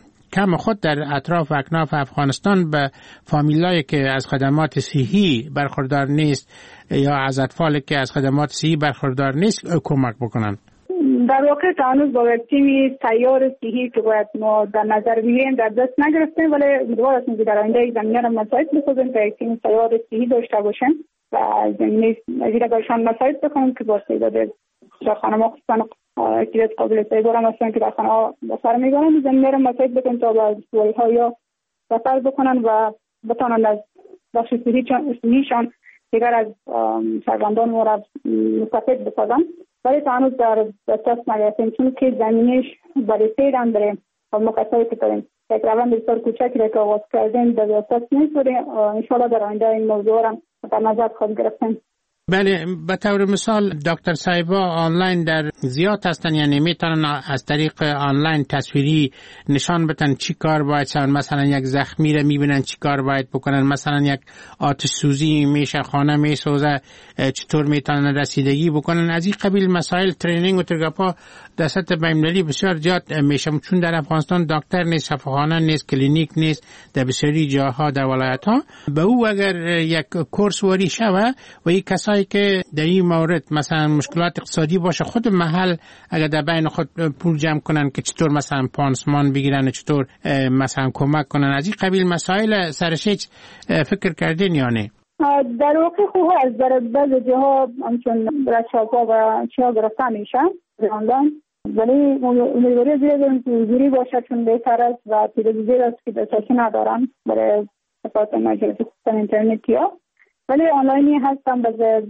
کم خود در اطراف و اکناف افغانستان به فامیلایی که از خدمات صحی برخوردار نیست یا از اطفالی که از خدمات صحی برخوردار نیست کمک بکنن؟ در واقع تا هنوز با تیمی سیار صحی که باید ما در نظر بگیریم در دست نگرفتیم، ولی امیدوار هستیم که در آینده زمینه را مساعد بسازیم تا یک تیم سیار صحی داشته باشیم و زمینه زیر برشان مساعد بکنیم که با تعداد در خانه‌ها خصوصا اکتیویت قابل استفاده هم هستن که در خانه‌ها بسر می‌گیرن، زمینه را مساعد بکنیم تا با سوال‌ها یا بسر بکنن و بتونن از بخش صحیشان دیگر از شهروندان ما را مستفید بسازن. ولی تا هنوز در دست نگرفتیم چون که زمینش برای سیران داریم و مقصدی که داریم یک روند بسیار کوچکی را که آغاز کردیم در دست نیست، ولی انشاءالله در آینده این موضوع را در نظر خود گرفتیم. بله، به طور مثال دکتر صاحبا آنلاین در زیاد هستن، یعنی میتونن از طریق آنلاین تصویری نشان بدن چی کار باید سن، مثلا یک زخمی رو میبینن چی کار باید بکنن، مثلا یک آتش سوزی میشه خانه میسوزه چطور میتونن رسیدگی بکنن. از این قبیل مسائل ترینینگ و ترگاپا در سطح بین‌المللی بسیار زیاد میشه، چون در افغانستان دکتر نیست، شفاخانه نیست، کلینیک نیست در بسیاری جاها در ولایت ها. به او اگر یک کورس واری شوه و این کسایی که در این مورد مثلا مشکلات اقتصادی باشه خود محل اگر در بین خود پول جمع کنن که چطور مثلا پانسمان بگیرن، چطور مثلا کمک کنن، از این قبیل مسائل سرش هیچ فکر کردین یا نه؟ در واقع خوب از در بعض جاها همچون رشاقا و چیا گرفته میشن آنلاین، ولی امیدواری زیاد داریم که حضوری باشه چون بهتر است و تلویزیون است که دسترسی ندارن برای صفحات مجازی خصوصا اینترنتی ها، ولی آنلاینی هستن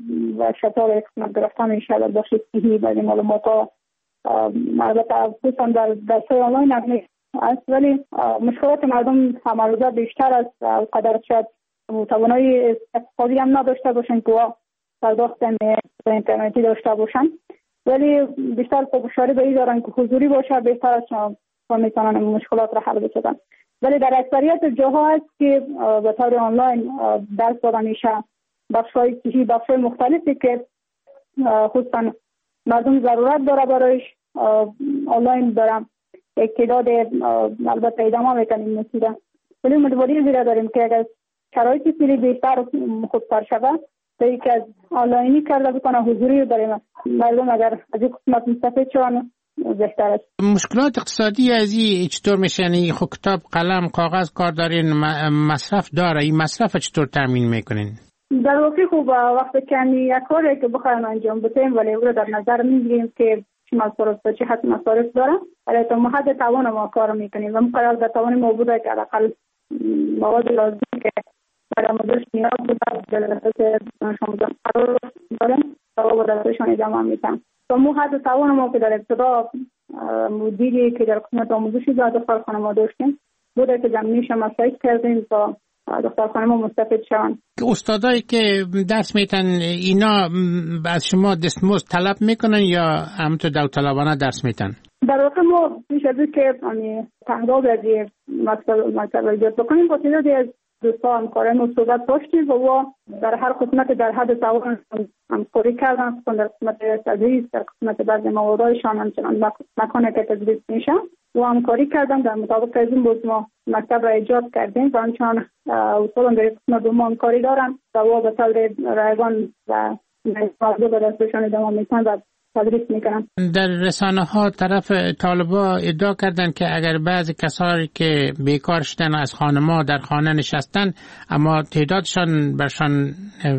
و شتاب قسمت گرفته میشه در بخش صحی بعضی معلومات ها البته خصوصا در درس‌های آنلاین هم است، ولی مشکلات مردم هم‌روزه بیشتر است و قدر شاید توانایی اقتصادی هم نداشته باشن که پرداخت اینترنتی داشته باشن، ولی بیشتر پافشاری به این دارن که حضوری باشه بهتر است و میتونن مشکلات را حل بکنن. ولی در اکثریت جاها هست که به طور آنلاین درس داده میشه، بخش‌های صحی، بخش‌های مختلفی که خصوصا مردم ضرورت داره برایش آنلاین دارم یک تعداد البته ادامه میکنیم مسیره، ولی امیدواری زیاد داریم که اگر شرایط سری بیشتر خودکار شود تا یکی از آنلاینی کرده بکنه حضوری برای مردم اگر از این قسمت مستفید شوند بهتر است. مشکلات اقتصادی از این چطور میشه؟ یعنی خب کتاب، قلم، کاغذ کار دارین، مصرف داره، این مصرف چطور تامین میکنین؟ در واقع خب وقتی که یک کاری که بخوایم انجام بدیم ولی او رو در نظر میگیریم که چه مصارف چه حد مصارف داره، ولی تا حد توان ما کار میکنیم و مقرر در توان ما بوده که حداقل مواد لازم که برای آموزش نیاز بوده جلسات دانش آموزان قرار داریم تا با درسشان ادامه میدن. تا حد توان ما که در ابتدا مدیری که در قسمت آموزشی در دفتر خانه ما داشتیم بوده که زمینیش مساعد کردیم تا دختر خانم مستفید شوند. استادایی که درس میتن اینا از شما دستمزد طلب میکنن یا همونطور داوطلبانه درس میتن؟ در واقع ما پیش از این که تنگاب از مکتب ایجاد بکنیم با تعدادی از دوستان همکاران صحبت داشتیم و در هر قسمت در حد توان همکاری کردن، در قسمت تدریس، در قسمت بعضی موادهایشان همچنان مکانی که تدریس میشه و همکاری کردن. در مطابق از این بود ما مکتب را ایجاد کردیم و همچنان اصولا در قسمت دوم همکاری دارن و به طور رایگان و موضوع به دستشان ادامه میتن و تدریس میکنن. در رسانه ها طرف طالبا ادعا کردن که اگر بعضی کسانی که بیکار شدن از خانما در خانه نشستن اما تعدادشان برشان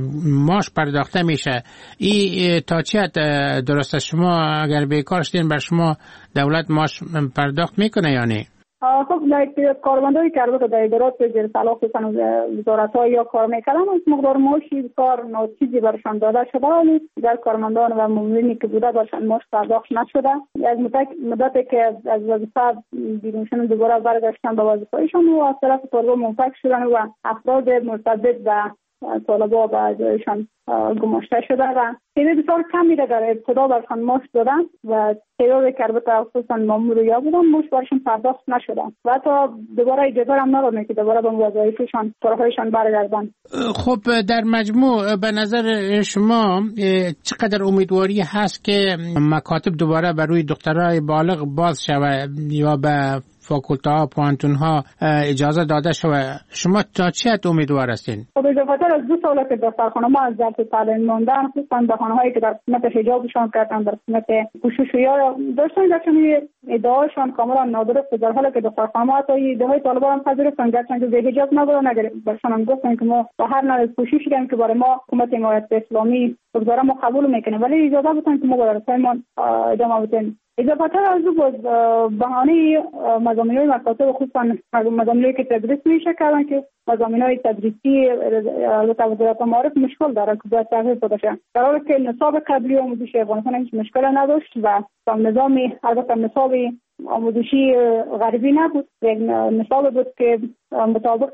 معاش پرداخته میشه، این تا چه حد درست است؟ شما اگر بیکار شدین بر شما دولت معاش پرداخت میکنه یا نه؟ خب در کارمندایی که البته در ادارات زیر صلاحیت وزارت‌ها یا کار می‌کردن از مقدار معاشی کار ناچیزی برشان داده شده، ولی در کارمندان و مامورینی که بوده برشان معاش پرداخت نشده. از مدتی که از وظیفه بیرون شدن دوباره برگشتن به وظیفه‌شان و از طرف طالبا منفک شدن و افراد مرتبط و طالبا به جایشان گماشته شده و تعداد بسیار کمی در ابتدا برشان معاش دادن و تعدادی که البته خصوصا ماموریا بودن معاش برشان پرداخت نشدن و حتی دوباره اجازه هم ندادن که دوباره به وظایفشان کارهایشان برگردن. خب در مجموع به نظر شما چقدر امیدواری هست که مکاتب دوباره برای دخترای بالغ باز شود یا به فاکولته ها پوانتون ها اجازه داده شود؟ شما تا چه حد امیدوار هستین؟ خب اضافه‌تر از 2 سال که دخترخانه ما از درس تعلیم ماندن، خصوصا بهانه‌هایی که در قسمت حجابشان کردن، در قسمت پوشش یا داشتن در چنین ادعاشان کاملا نادرست، در حالی که دخترخانه ما حتی ایده‌های طالبان هم پذیرفتن گرچه که حجاب نبودن، اگر برشان هم گفتن که ما با هر نوع پوششی که برای ما حکومت امارات اسلامی بگذاره ما قبول میکنیم، ولی اجازه بودن که ما با درس‌هایمان ادامه بدیم. اضافه‌تر از او بود بهانه مضامین‌های مکاتب، خصوصا مضامینی که تدریس میشه کردن که مضامین‌های تدریسی البته وزارت معارف مشکل داره که باید تغییر داده شه، در حالی که نصاب قبلی آموزش افغانستان هیچ مشکل نداشت و نظامی البته نصاب آموزشی غربی نبود، یک نصاب بود که مطابق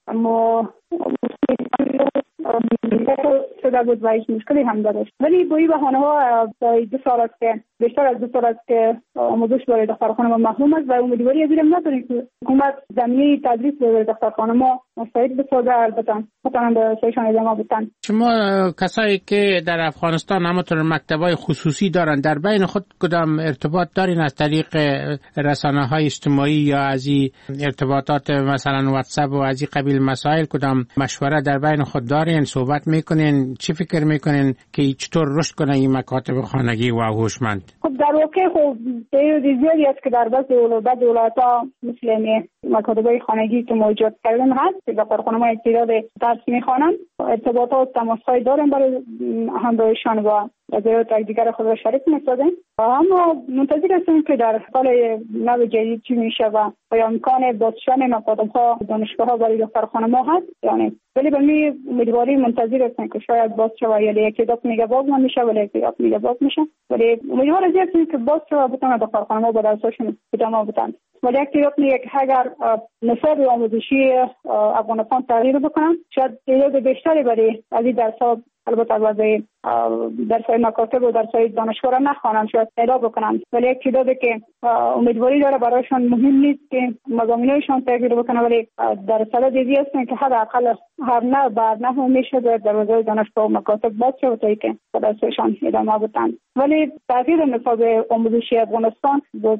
شده بود و هیچ مشکلی هم داشت. ولی با این بهانه‌ها 2 سال است که بیشتر از 2 سال است که آموزش برای دخترخانه ما محروم است و امیدواری از این نداریم که حکومت زمینه تدریس برای دخترخانه ما مستعد بسازه، البته مثلا به سایشان ادامه بدن. شما کسایی که در افغانستان همونطور مکتب‌های خصوصی دارن در بین خود کدام ارتباط دارین از طریق رسانه‌های اجتماعی یا از ارتباطات مثلا واتساپ و از این قبیل مسائل کدام مشوره در بین خود دارین؟ صحبت میکنین؟ چی فکر میکنین که چطور رشد کنه این مکاتب خانگی و هوشمند؟ خب در واقع خب تعداد زیادی است که در بعضی ولایت‌ها مثل مکاتب خانگی که موجود کردن هست که دخترخانه ما تعداد درس میخوانند، ارتباطات و تماس‌های داریم برای همراهیشان و وضعیت دیگر خود را شریک می‌سازیم. اما منتظر هستیم که در سال نو جدید چی میشه و امکان باز شدن مکاتب‌ها دانشگاه‌ها برای دخترخانه ما هست یعنی، ولی به می امیدواری منتظر هستیم که شاید باز شود یا یکی دو میگه باز نمیشه ولی یکی دو میگه باز میشه، ولی امیدوار هستیم که باز شود بتونه دخترخانه ما با درساشون ادامه بدن. ولی یک میگه که اگر نصاب آموزشی افغانستان تغییر بکنن شاید تعداد بیشتری برای از این درس‌ها البته واسه درس‌های مکاتب و درس‌های دانشگاه را نخوانند شاید پیدا بکنن، ولی یک تعدادی که امیدواری داره برایشان مهم نیست که مضامین‌هایشان تغییر بکنه، ولی در صدد دیگه هستن که حداقل هر نه بعد نه میشه در دروازه دانشگاه و مکاتب باز شد تا اینکه درسشان ادامه بدن. ولی تغییر نصاب آموزشی افغانستان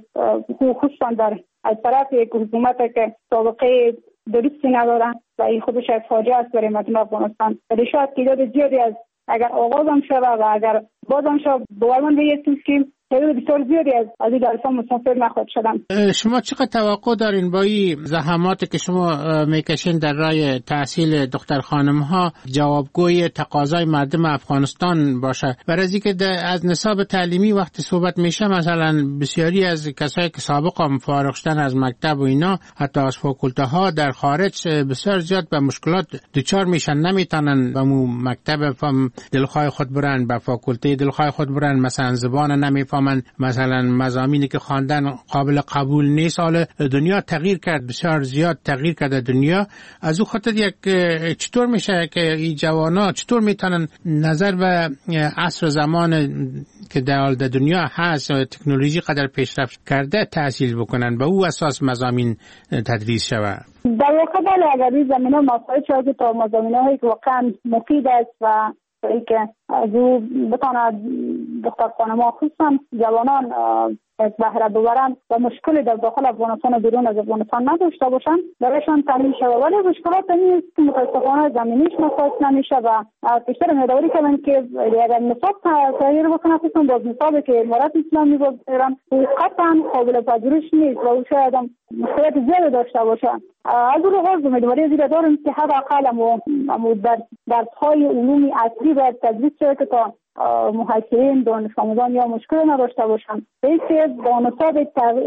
خصوصا در از طرف یک حکومت که سابقه درستی ندارن و این خودش از فاجعه است برای مردم افغانستان. ولی شاید تعداد زیادی از اگر آغاز هم شود و اگر باز هم شود باورمند هستیم که تعداد بسیار زیادی از این درس‌ها مسافر نخواهد شدن. شما چقدر توقع دارین با این زحماتی که شما میکشین در راه تحصیل دختر خانم‌ها جوابگوی تقاضای مردم افغانستان باشه؟ برای اینکه از نصاب تعلیمی وقتی صحبت میشه مثلا بسیاری از کسایی که سابقا فارغ شدن از مکتب و اینا حتی از فاکولته ها در خارج بسیار زیاد به مشکلات دچار میشن، نمیتونن به مکتب دلخواه خود برن، به فاکولته دلخواه خود برن، مثلا زبان نمیفهمن ادامن مثلا مضامینی که خواندن قابل قبول نیست. حالا دنیا تغییر کرد، بسیار زیاد تغییر کرده دنیا. از او خاطر یک چطور میشه که این جوانا چطور میتونن نظر به عصر زمان که در دنیا هست و تکنولوژی قدر پیشرفت کرده تحصیل بکنن، به او اساس مضامین تدریس شود؟ در واقع بله، اگر این زمینه مسائل شد تا مضامین هایی که واقعا مفید است و ای که از او بتاند دخترخانه ما خصوصا جوانان بهره ببرند و مشکلی در داخل افغانستان و بیرون از افغانستان نداشته باشند برایشان تعلیم شود. ولی مشکلات نیست که متاسفانه زمینیش مساعد نمیشه و بیشتر میدوری کردن که اگر نصاب تغییر بکنه خصوصا باز نصابی که امارت اسلامی باز ایران قطعا قابل پذیرش نیست و او شاید مشکلات زیادی داشته باشه. از اون لحاظ امیدواری زیاده داریم که حداقل در درس‌های علوم اصلی باید تدریس شود که تا محصلین دانش آموزان یا مشکل نداشته باشند. اینکه با نصاب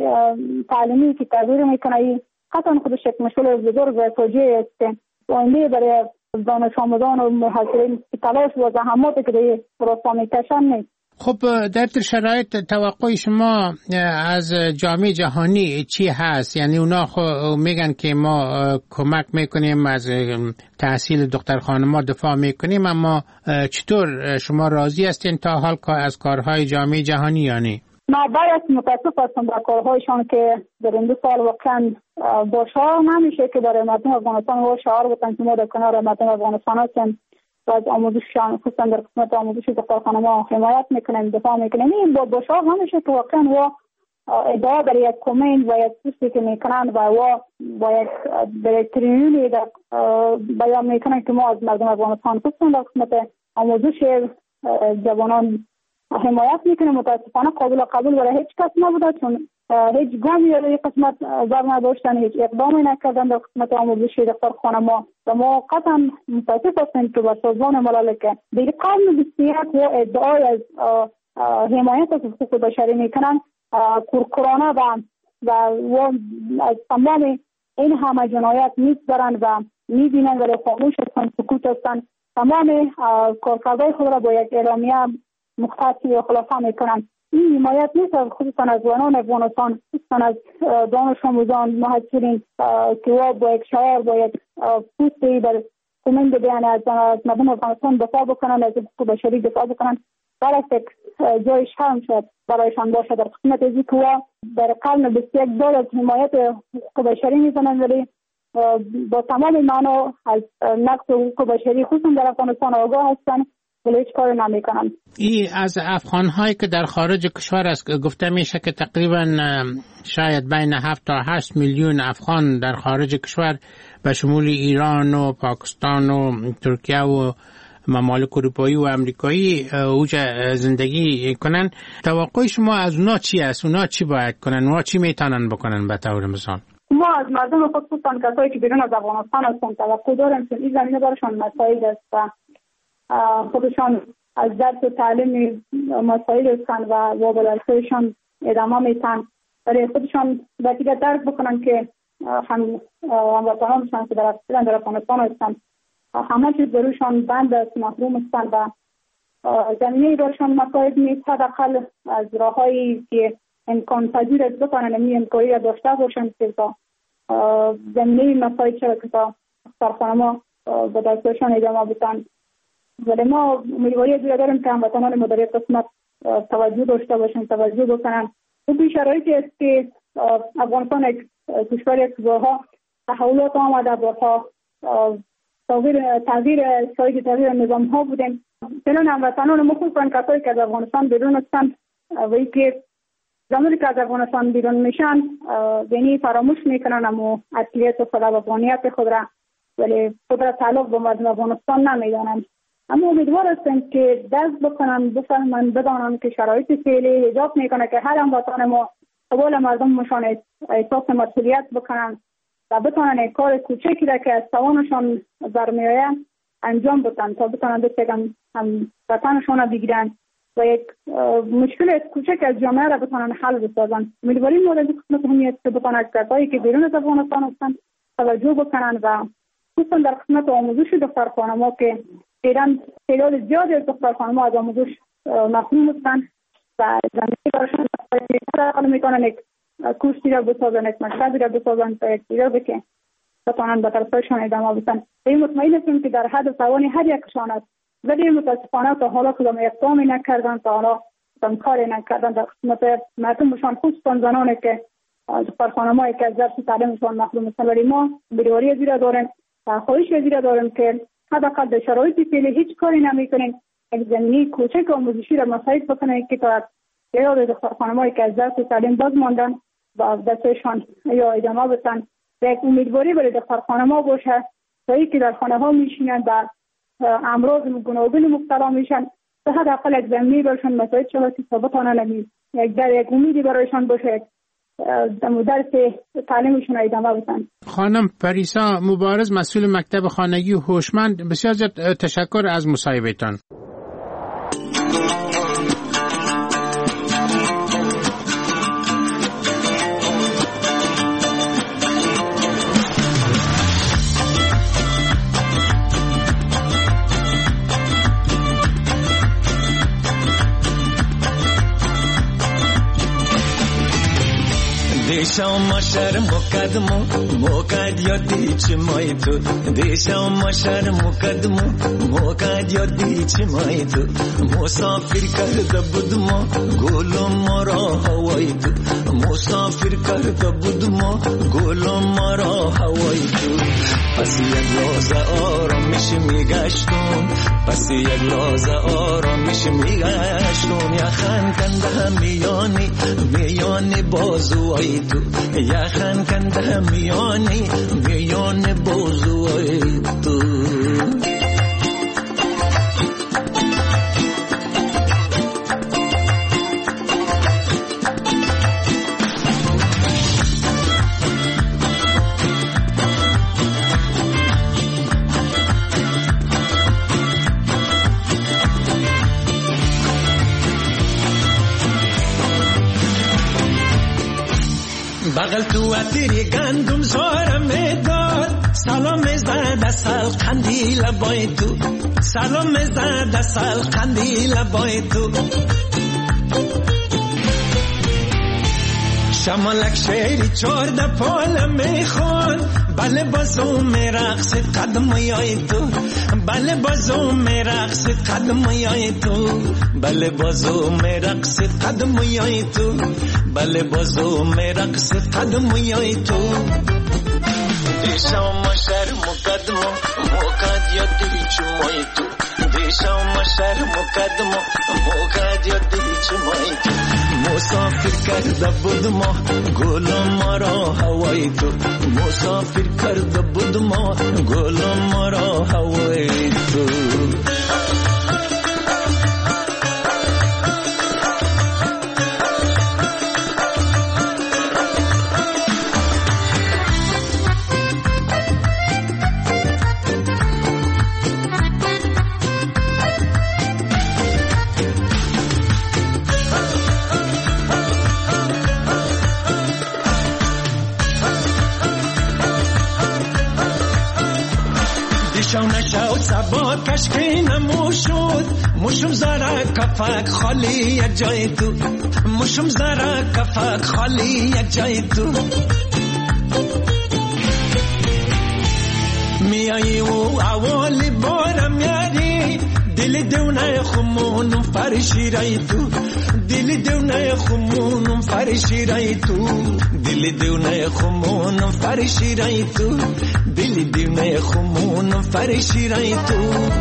تعلیمی که تغییر میکنه قطعا خودش یک مشکل بزرگ و فاجعه است که آینده برای دانش آموزان و محصلین تلاش و زحماتی که در راستا میکشن نیست. خب در شرایط توقع شما از جامعه جهانی چی هست؟ یعنی اونا میگن که ما کمک میکنیم، از تحصیل دختر خانما دفاع میکنیم، اما چطور شما راضی هستین تا حال از کارهای جامعه جهانی یا نه؟ ما باید متاسف هستم در کارهایشان که در این 2 سال واقعا با شعار نمیشه که برای مردم افغانستان و شعار بودن که ما در کنار مردم افغانستان هستیم و از آموزششان خصوصا در قسمت آموزش دخترخانه ما حمایت میکنیم، دفاع میکنیم. این با شعار نمیشه که واقعا و ادعا در یک کامنت و یک پستی که میکنن و با یک در یک تریلیونی بیان میکنن که ما از مردم افغانستان خصوصا در قسمت آموزش جوانان حمایت میکنه. متاسفانه قابل قبول برای هیچ کس نبوده، چون هیچ گامی در این قسمت بر نداشتن، هیچ اقدامی نکردن در قسمت آموزش دخترخانه ما و ما قطعا متاسف هستیم که با سازمان ملل که در قرن 21 و ادعای از حمایت از حقوق بشری میکنن کورکورانه و از تمام این همه جنایت میگذرن و میبینن ولی خاموش هستن، سکوت هستن. تمام کارکردهای خود را با یک اعلامیه مختصی و خلاصه میکنن. این حمایت نیست خصوصا از زنان افغانستان، خصوصا از دانش آموزان محصلین که با یک شعار با یک پوستی در کامنت بیان از مردم افغانستان دفاع بکنن، از حقوق بشری دفاع بکنن. برای یک جای شرم شد برایشان باشه در قسمت ازی که در قرن 21 دور از حمایت حقوق بشری میزنن ولی با تمام معنا از نقض حقوق بشری خصوصا در افغانستان آگاه هستن ولی هیچ کاری نمیکنن. این از افغان‌هایی که در خارج کشور است گفته میشه که تقریبا شاید بین 7 تا 8 میلیون افغان در خارج کشور به شمول ایران و پاکستان و ترکیه و ممالک اروپایی و امریکایی اوج زندگی کنن. توقع شما از اونا چی است؟ اونا چی باید کنن؟ اونا چی میتونن بکنن به طور مثال؟ ما از مردم خصوصا کسایی که بیرون از افغانستان هستن توقع داریم که این زمینه براشون مسائل است و خودشان از درس و تعلیم مسائل هستن و وابستگیشان ادامه میتن برای خودشان دیگه درک بکنن که هموطنانشان که در افغانستان هستن همه چیز بروشان بند است، محروم هستن و زمینه برشان مسائل نیست. حداقل از راههایی که امکان پذیر است بکنن این امکانی را داشته باشند که تا زمینه مسائل شده که تا دخترخانه ما به دستشان ادامه بدن. ولی ما امیدواری زیاد داریم که هموطنان ما در این قسمت توجه داشته باشن، توجه بکنن. این شرایطی است که افغانستان یک کشور است که بارها تحولات آمده، بارها تغییر نظام ها بودیم. فعلا هموطنان ما خصوصا کسایی که از افغانستان بیرون هستند و اینکه زمانی که از افغانستان بیرون میشن یعنی فراموش میکنن اما اصلیت و خود افغانیت خود را ولی خود را تعلق به مردم افغانستان نمیدانند. اما امیدوار هستیم که دست بکنن، بفهمن، بدانن که شرایط فعلی ایجاب میکنه که هر هموطن ما قبول مردمشان احساس مسئولیت بکنن و بتونن کار کوچکی را که از توانشان برمیآید انجام بدن تا بتونن دستگم هم وطنشان بگیرن و یک مشکل کوچک از جامعه را بتونن حل بسازن. امیدواریم مورد قسمت همی است که بتونن کسایی که بیرون از افغانستان هستن توجه بکنن و خصوصا در قسمت آموزش دخترخانه ما که ایران تعداد زیادی از دخترخانه ما از آموزش محروم هستند و زمینی براشون داخل میکنن، یک کورسی را بسازن، یک مرکزی را بسازن تا یک چیزی که بتانن به طرفشان ادامه بدن. این مطمئن هستیم که در حد توان هر یکشان است، ولی متاسفانه تا حالا کدام اقدامی نکردن، تا حالا کدام کاری نکردن در خدمت مردمشان، خصوصا زنانی که در خانم‌هایی که از درس تعلیمشان محروم هستند. ولی ما بی‌روری زیرا داریم و خواهش زیرا داریم که حداقل در شرایط فعلی هیچ کاری نمی‌کنین، یک زمینه کوچک آموزشی را مساعد بکنید که تا یاد خانم‌هایی که از درس تعلیم باز ماندن و درسشان یا ادامه بدن. یک امیدواری برای دختر خانم‌ها باشه تا اینکه در خانه‌ها میشینن و امراض گوناگون مبتلا میشن، به حداقل یک زمینه برشان مساعد شود که بتوانند یک امیدی برایشان باشه درس تعلیمشون ادامه بدن. خانم پریسا مبارز، مسئول مکتب خانگی هوشمند، بسیار تشکر از مصاحبهتان. دیشم ما شهر مقدمو موقعد یادی چی مای تو، دیشم ما شهر مقدمو موقعد یادی چی مای تو، مسافر کرده بودم گلم مرا هوای تو، مسافر کرده بودم گلم مرا هوای تو. پس یک لحظه آرامش میگشتم، پس یک لحظه آرامش میگشتم، یخن کنده میانی بازوی تو، یخن کنده میانی بازوی تو. بغل تو اتری گندم زارم داد، سلام زد سال قندیل بای تو، سلام زد سال قندیل بای تو. شمالک شیری چورده پال میخون، بله بازو میرقص قدم یای تو، بله بازو میرقص قدم یای تو، بله بازو میرقص قدم یای تو، بله بازو میرقص قدم یای تو. دیشم ما شهر مقدمو موقعد یادی چی مای تو، دیشم ما شهر مقدمو موقعد یادی چی مای تو، مسافر کرده بودم گلم مرا هوای تو، مسافر کرده بودم گلم مرا هوای تو. سبا کشکی نموشود، مشم زارا کفاک خالی یک جای تو، مشم زارا کفاک خالی یک جای تو. میایی و اولی بارم یاری، دل دونه خمونم فرشی رای تو، دل دونه خمونم فرشی رای تو، دل دونه خمونم فرشی رای تو، دل دونه خمونم فرشی رای تو.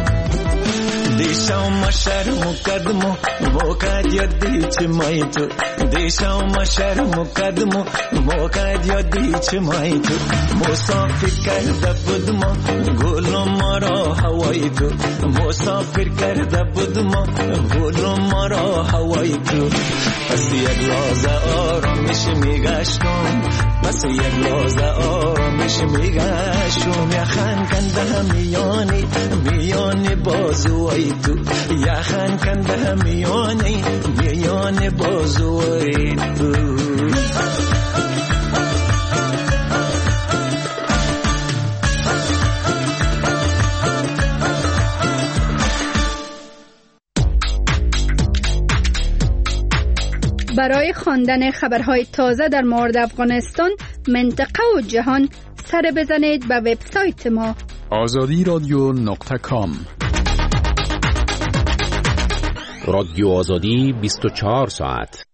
دیشم ما شهر مقدمو موقعد یادی چی مای تو، دیشم ما شهر مقدمو موقعد یادی چی مای تو، مسافر کرده بودم گلم مرا هوای تو، مسافر کرده بودم گلم مرا هوای تو. پس یک لحظه آرامش میگشتم، پس یک لحظه آرامش میگشتم، یخن کنده میانی بازوی تو، یخن کنده میانی بازوی تو. برای خواندن خبرهای تازه در مورد افغانستان، منطقه و جهان سر بزنید به وبسایت ما azadiradio.com. رادیو آزادی 24 ساعت.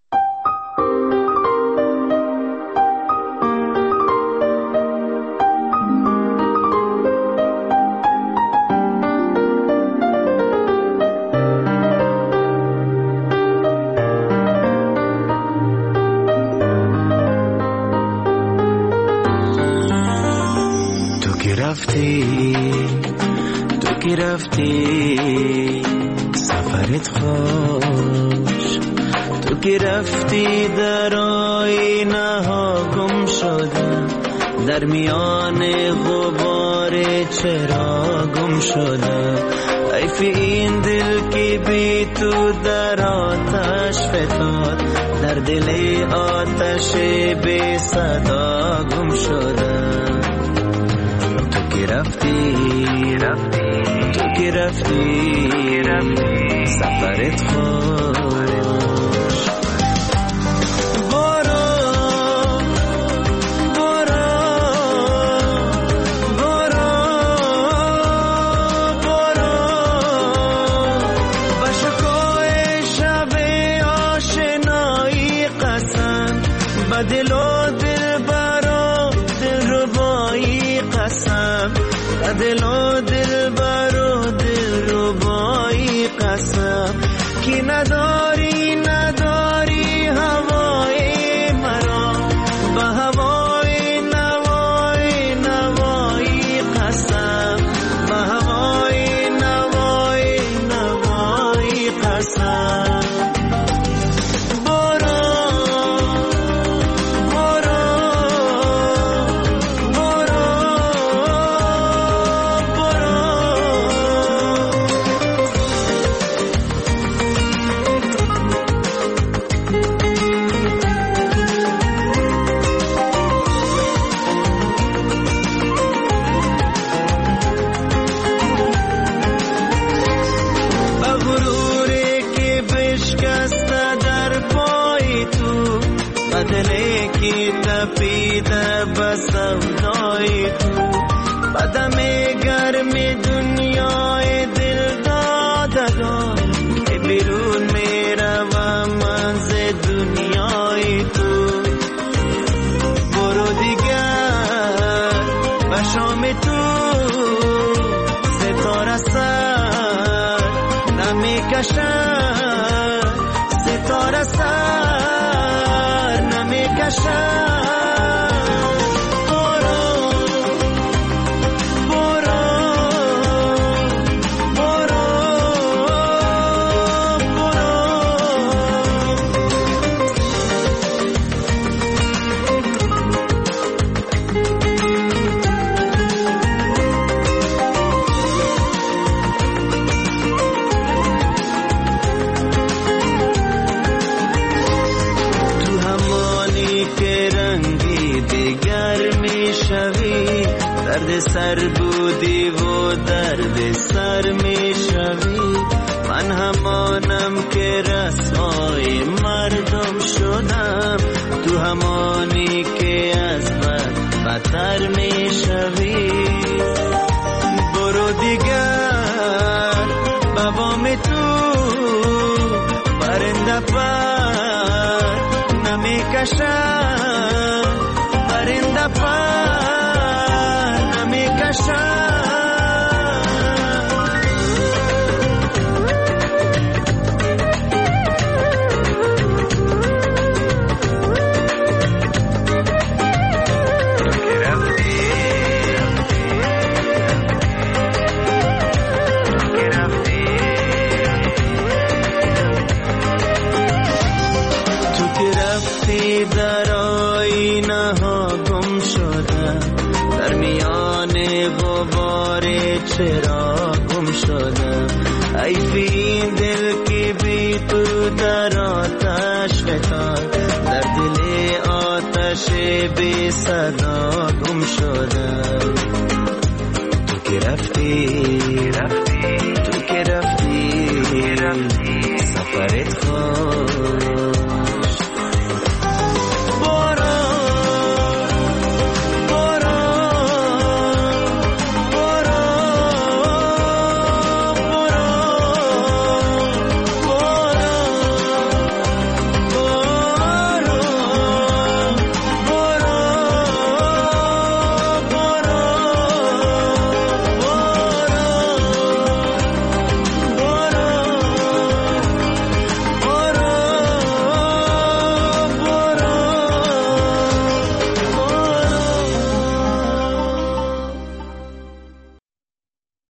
تو رفتی سفرت خوش، تو که رفتی در آینه ها گم شدم، در میان غبار چرا گم شدم. حیف این دل که بی تو در آتش فتاد، در دل آتش بی صدا گم شدم. تو که رفتی سفرت خوش. با شکوه شب آشنایی قسم، با دل و دل برا دل ربایی قسم، با دل و دل برا دل ربایی قسم، که نداری هوای مرا، با هوای نوای قسم، با هوای نوای قسم. بدلی کی تپیده بسودای تو، بدم گرم دنیای دل دادگان، که بیرون میروم من ز دنیای تو. برو دیگر و شام تو ستاره سر نمیکشد، ستاره سر درد سر بودی و درد سر می شوی، من همانم که رسوای مردم شدم، تو همانی که از بد بدتر می شوی. برو دیگر بابام تو پرنده پر نمی کشد، پرنده پر در آینه ها گم شدم، در میان غبار چرا گم شدم. حیف این دل که بی تو در آتش فتاد، در دل آتش بی صدا گم شدم. تو که رفتی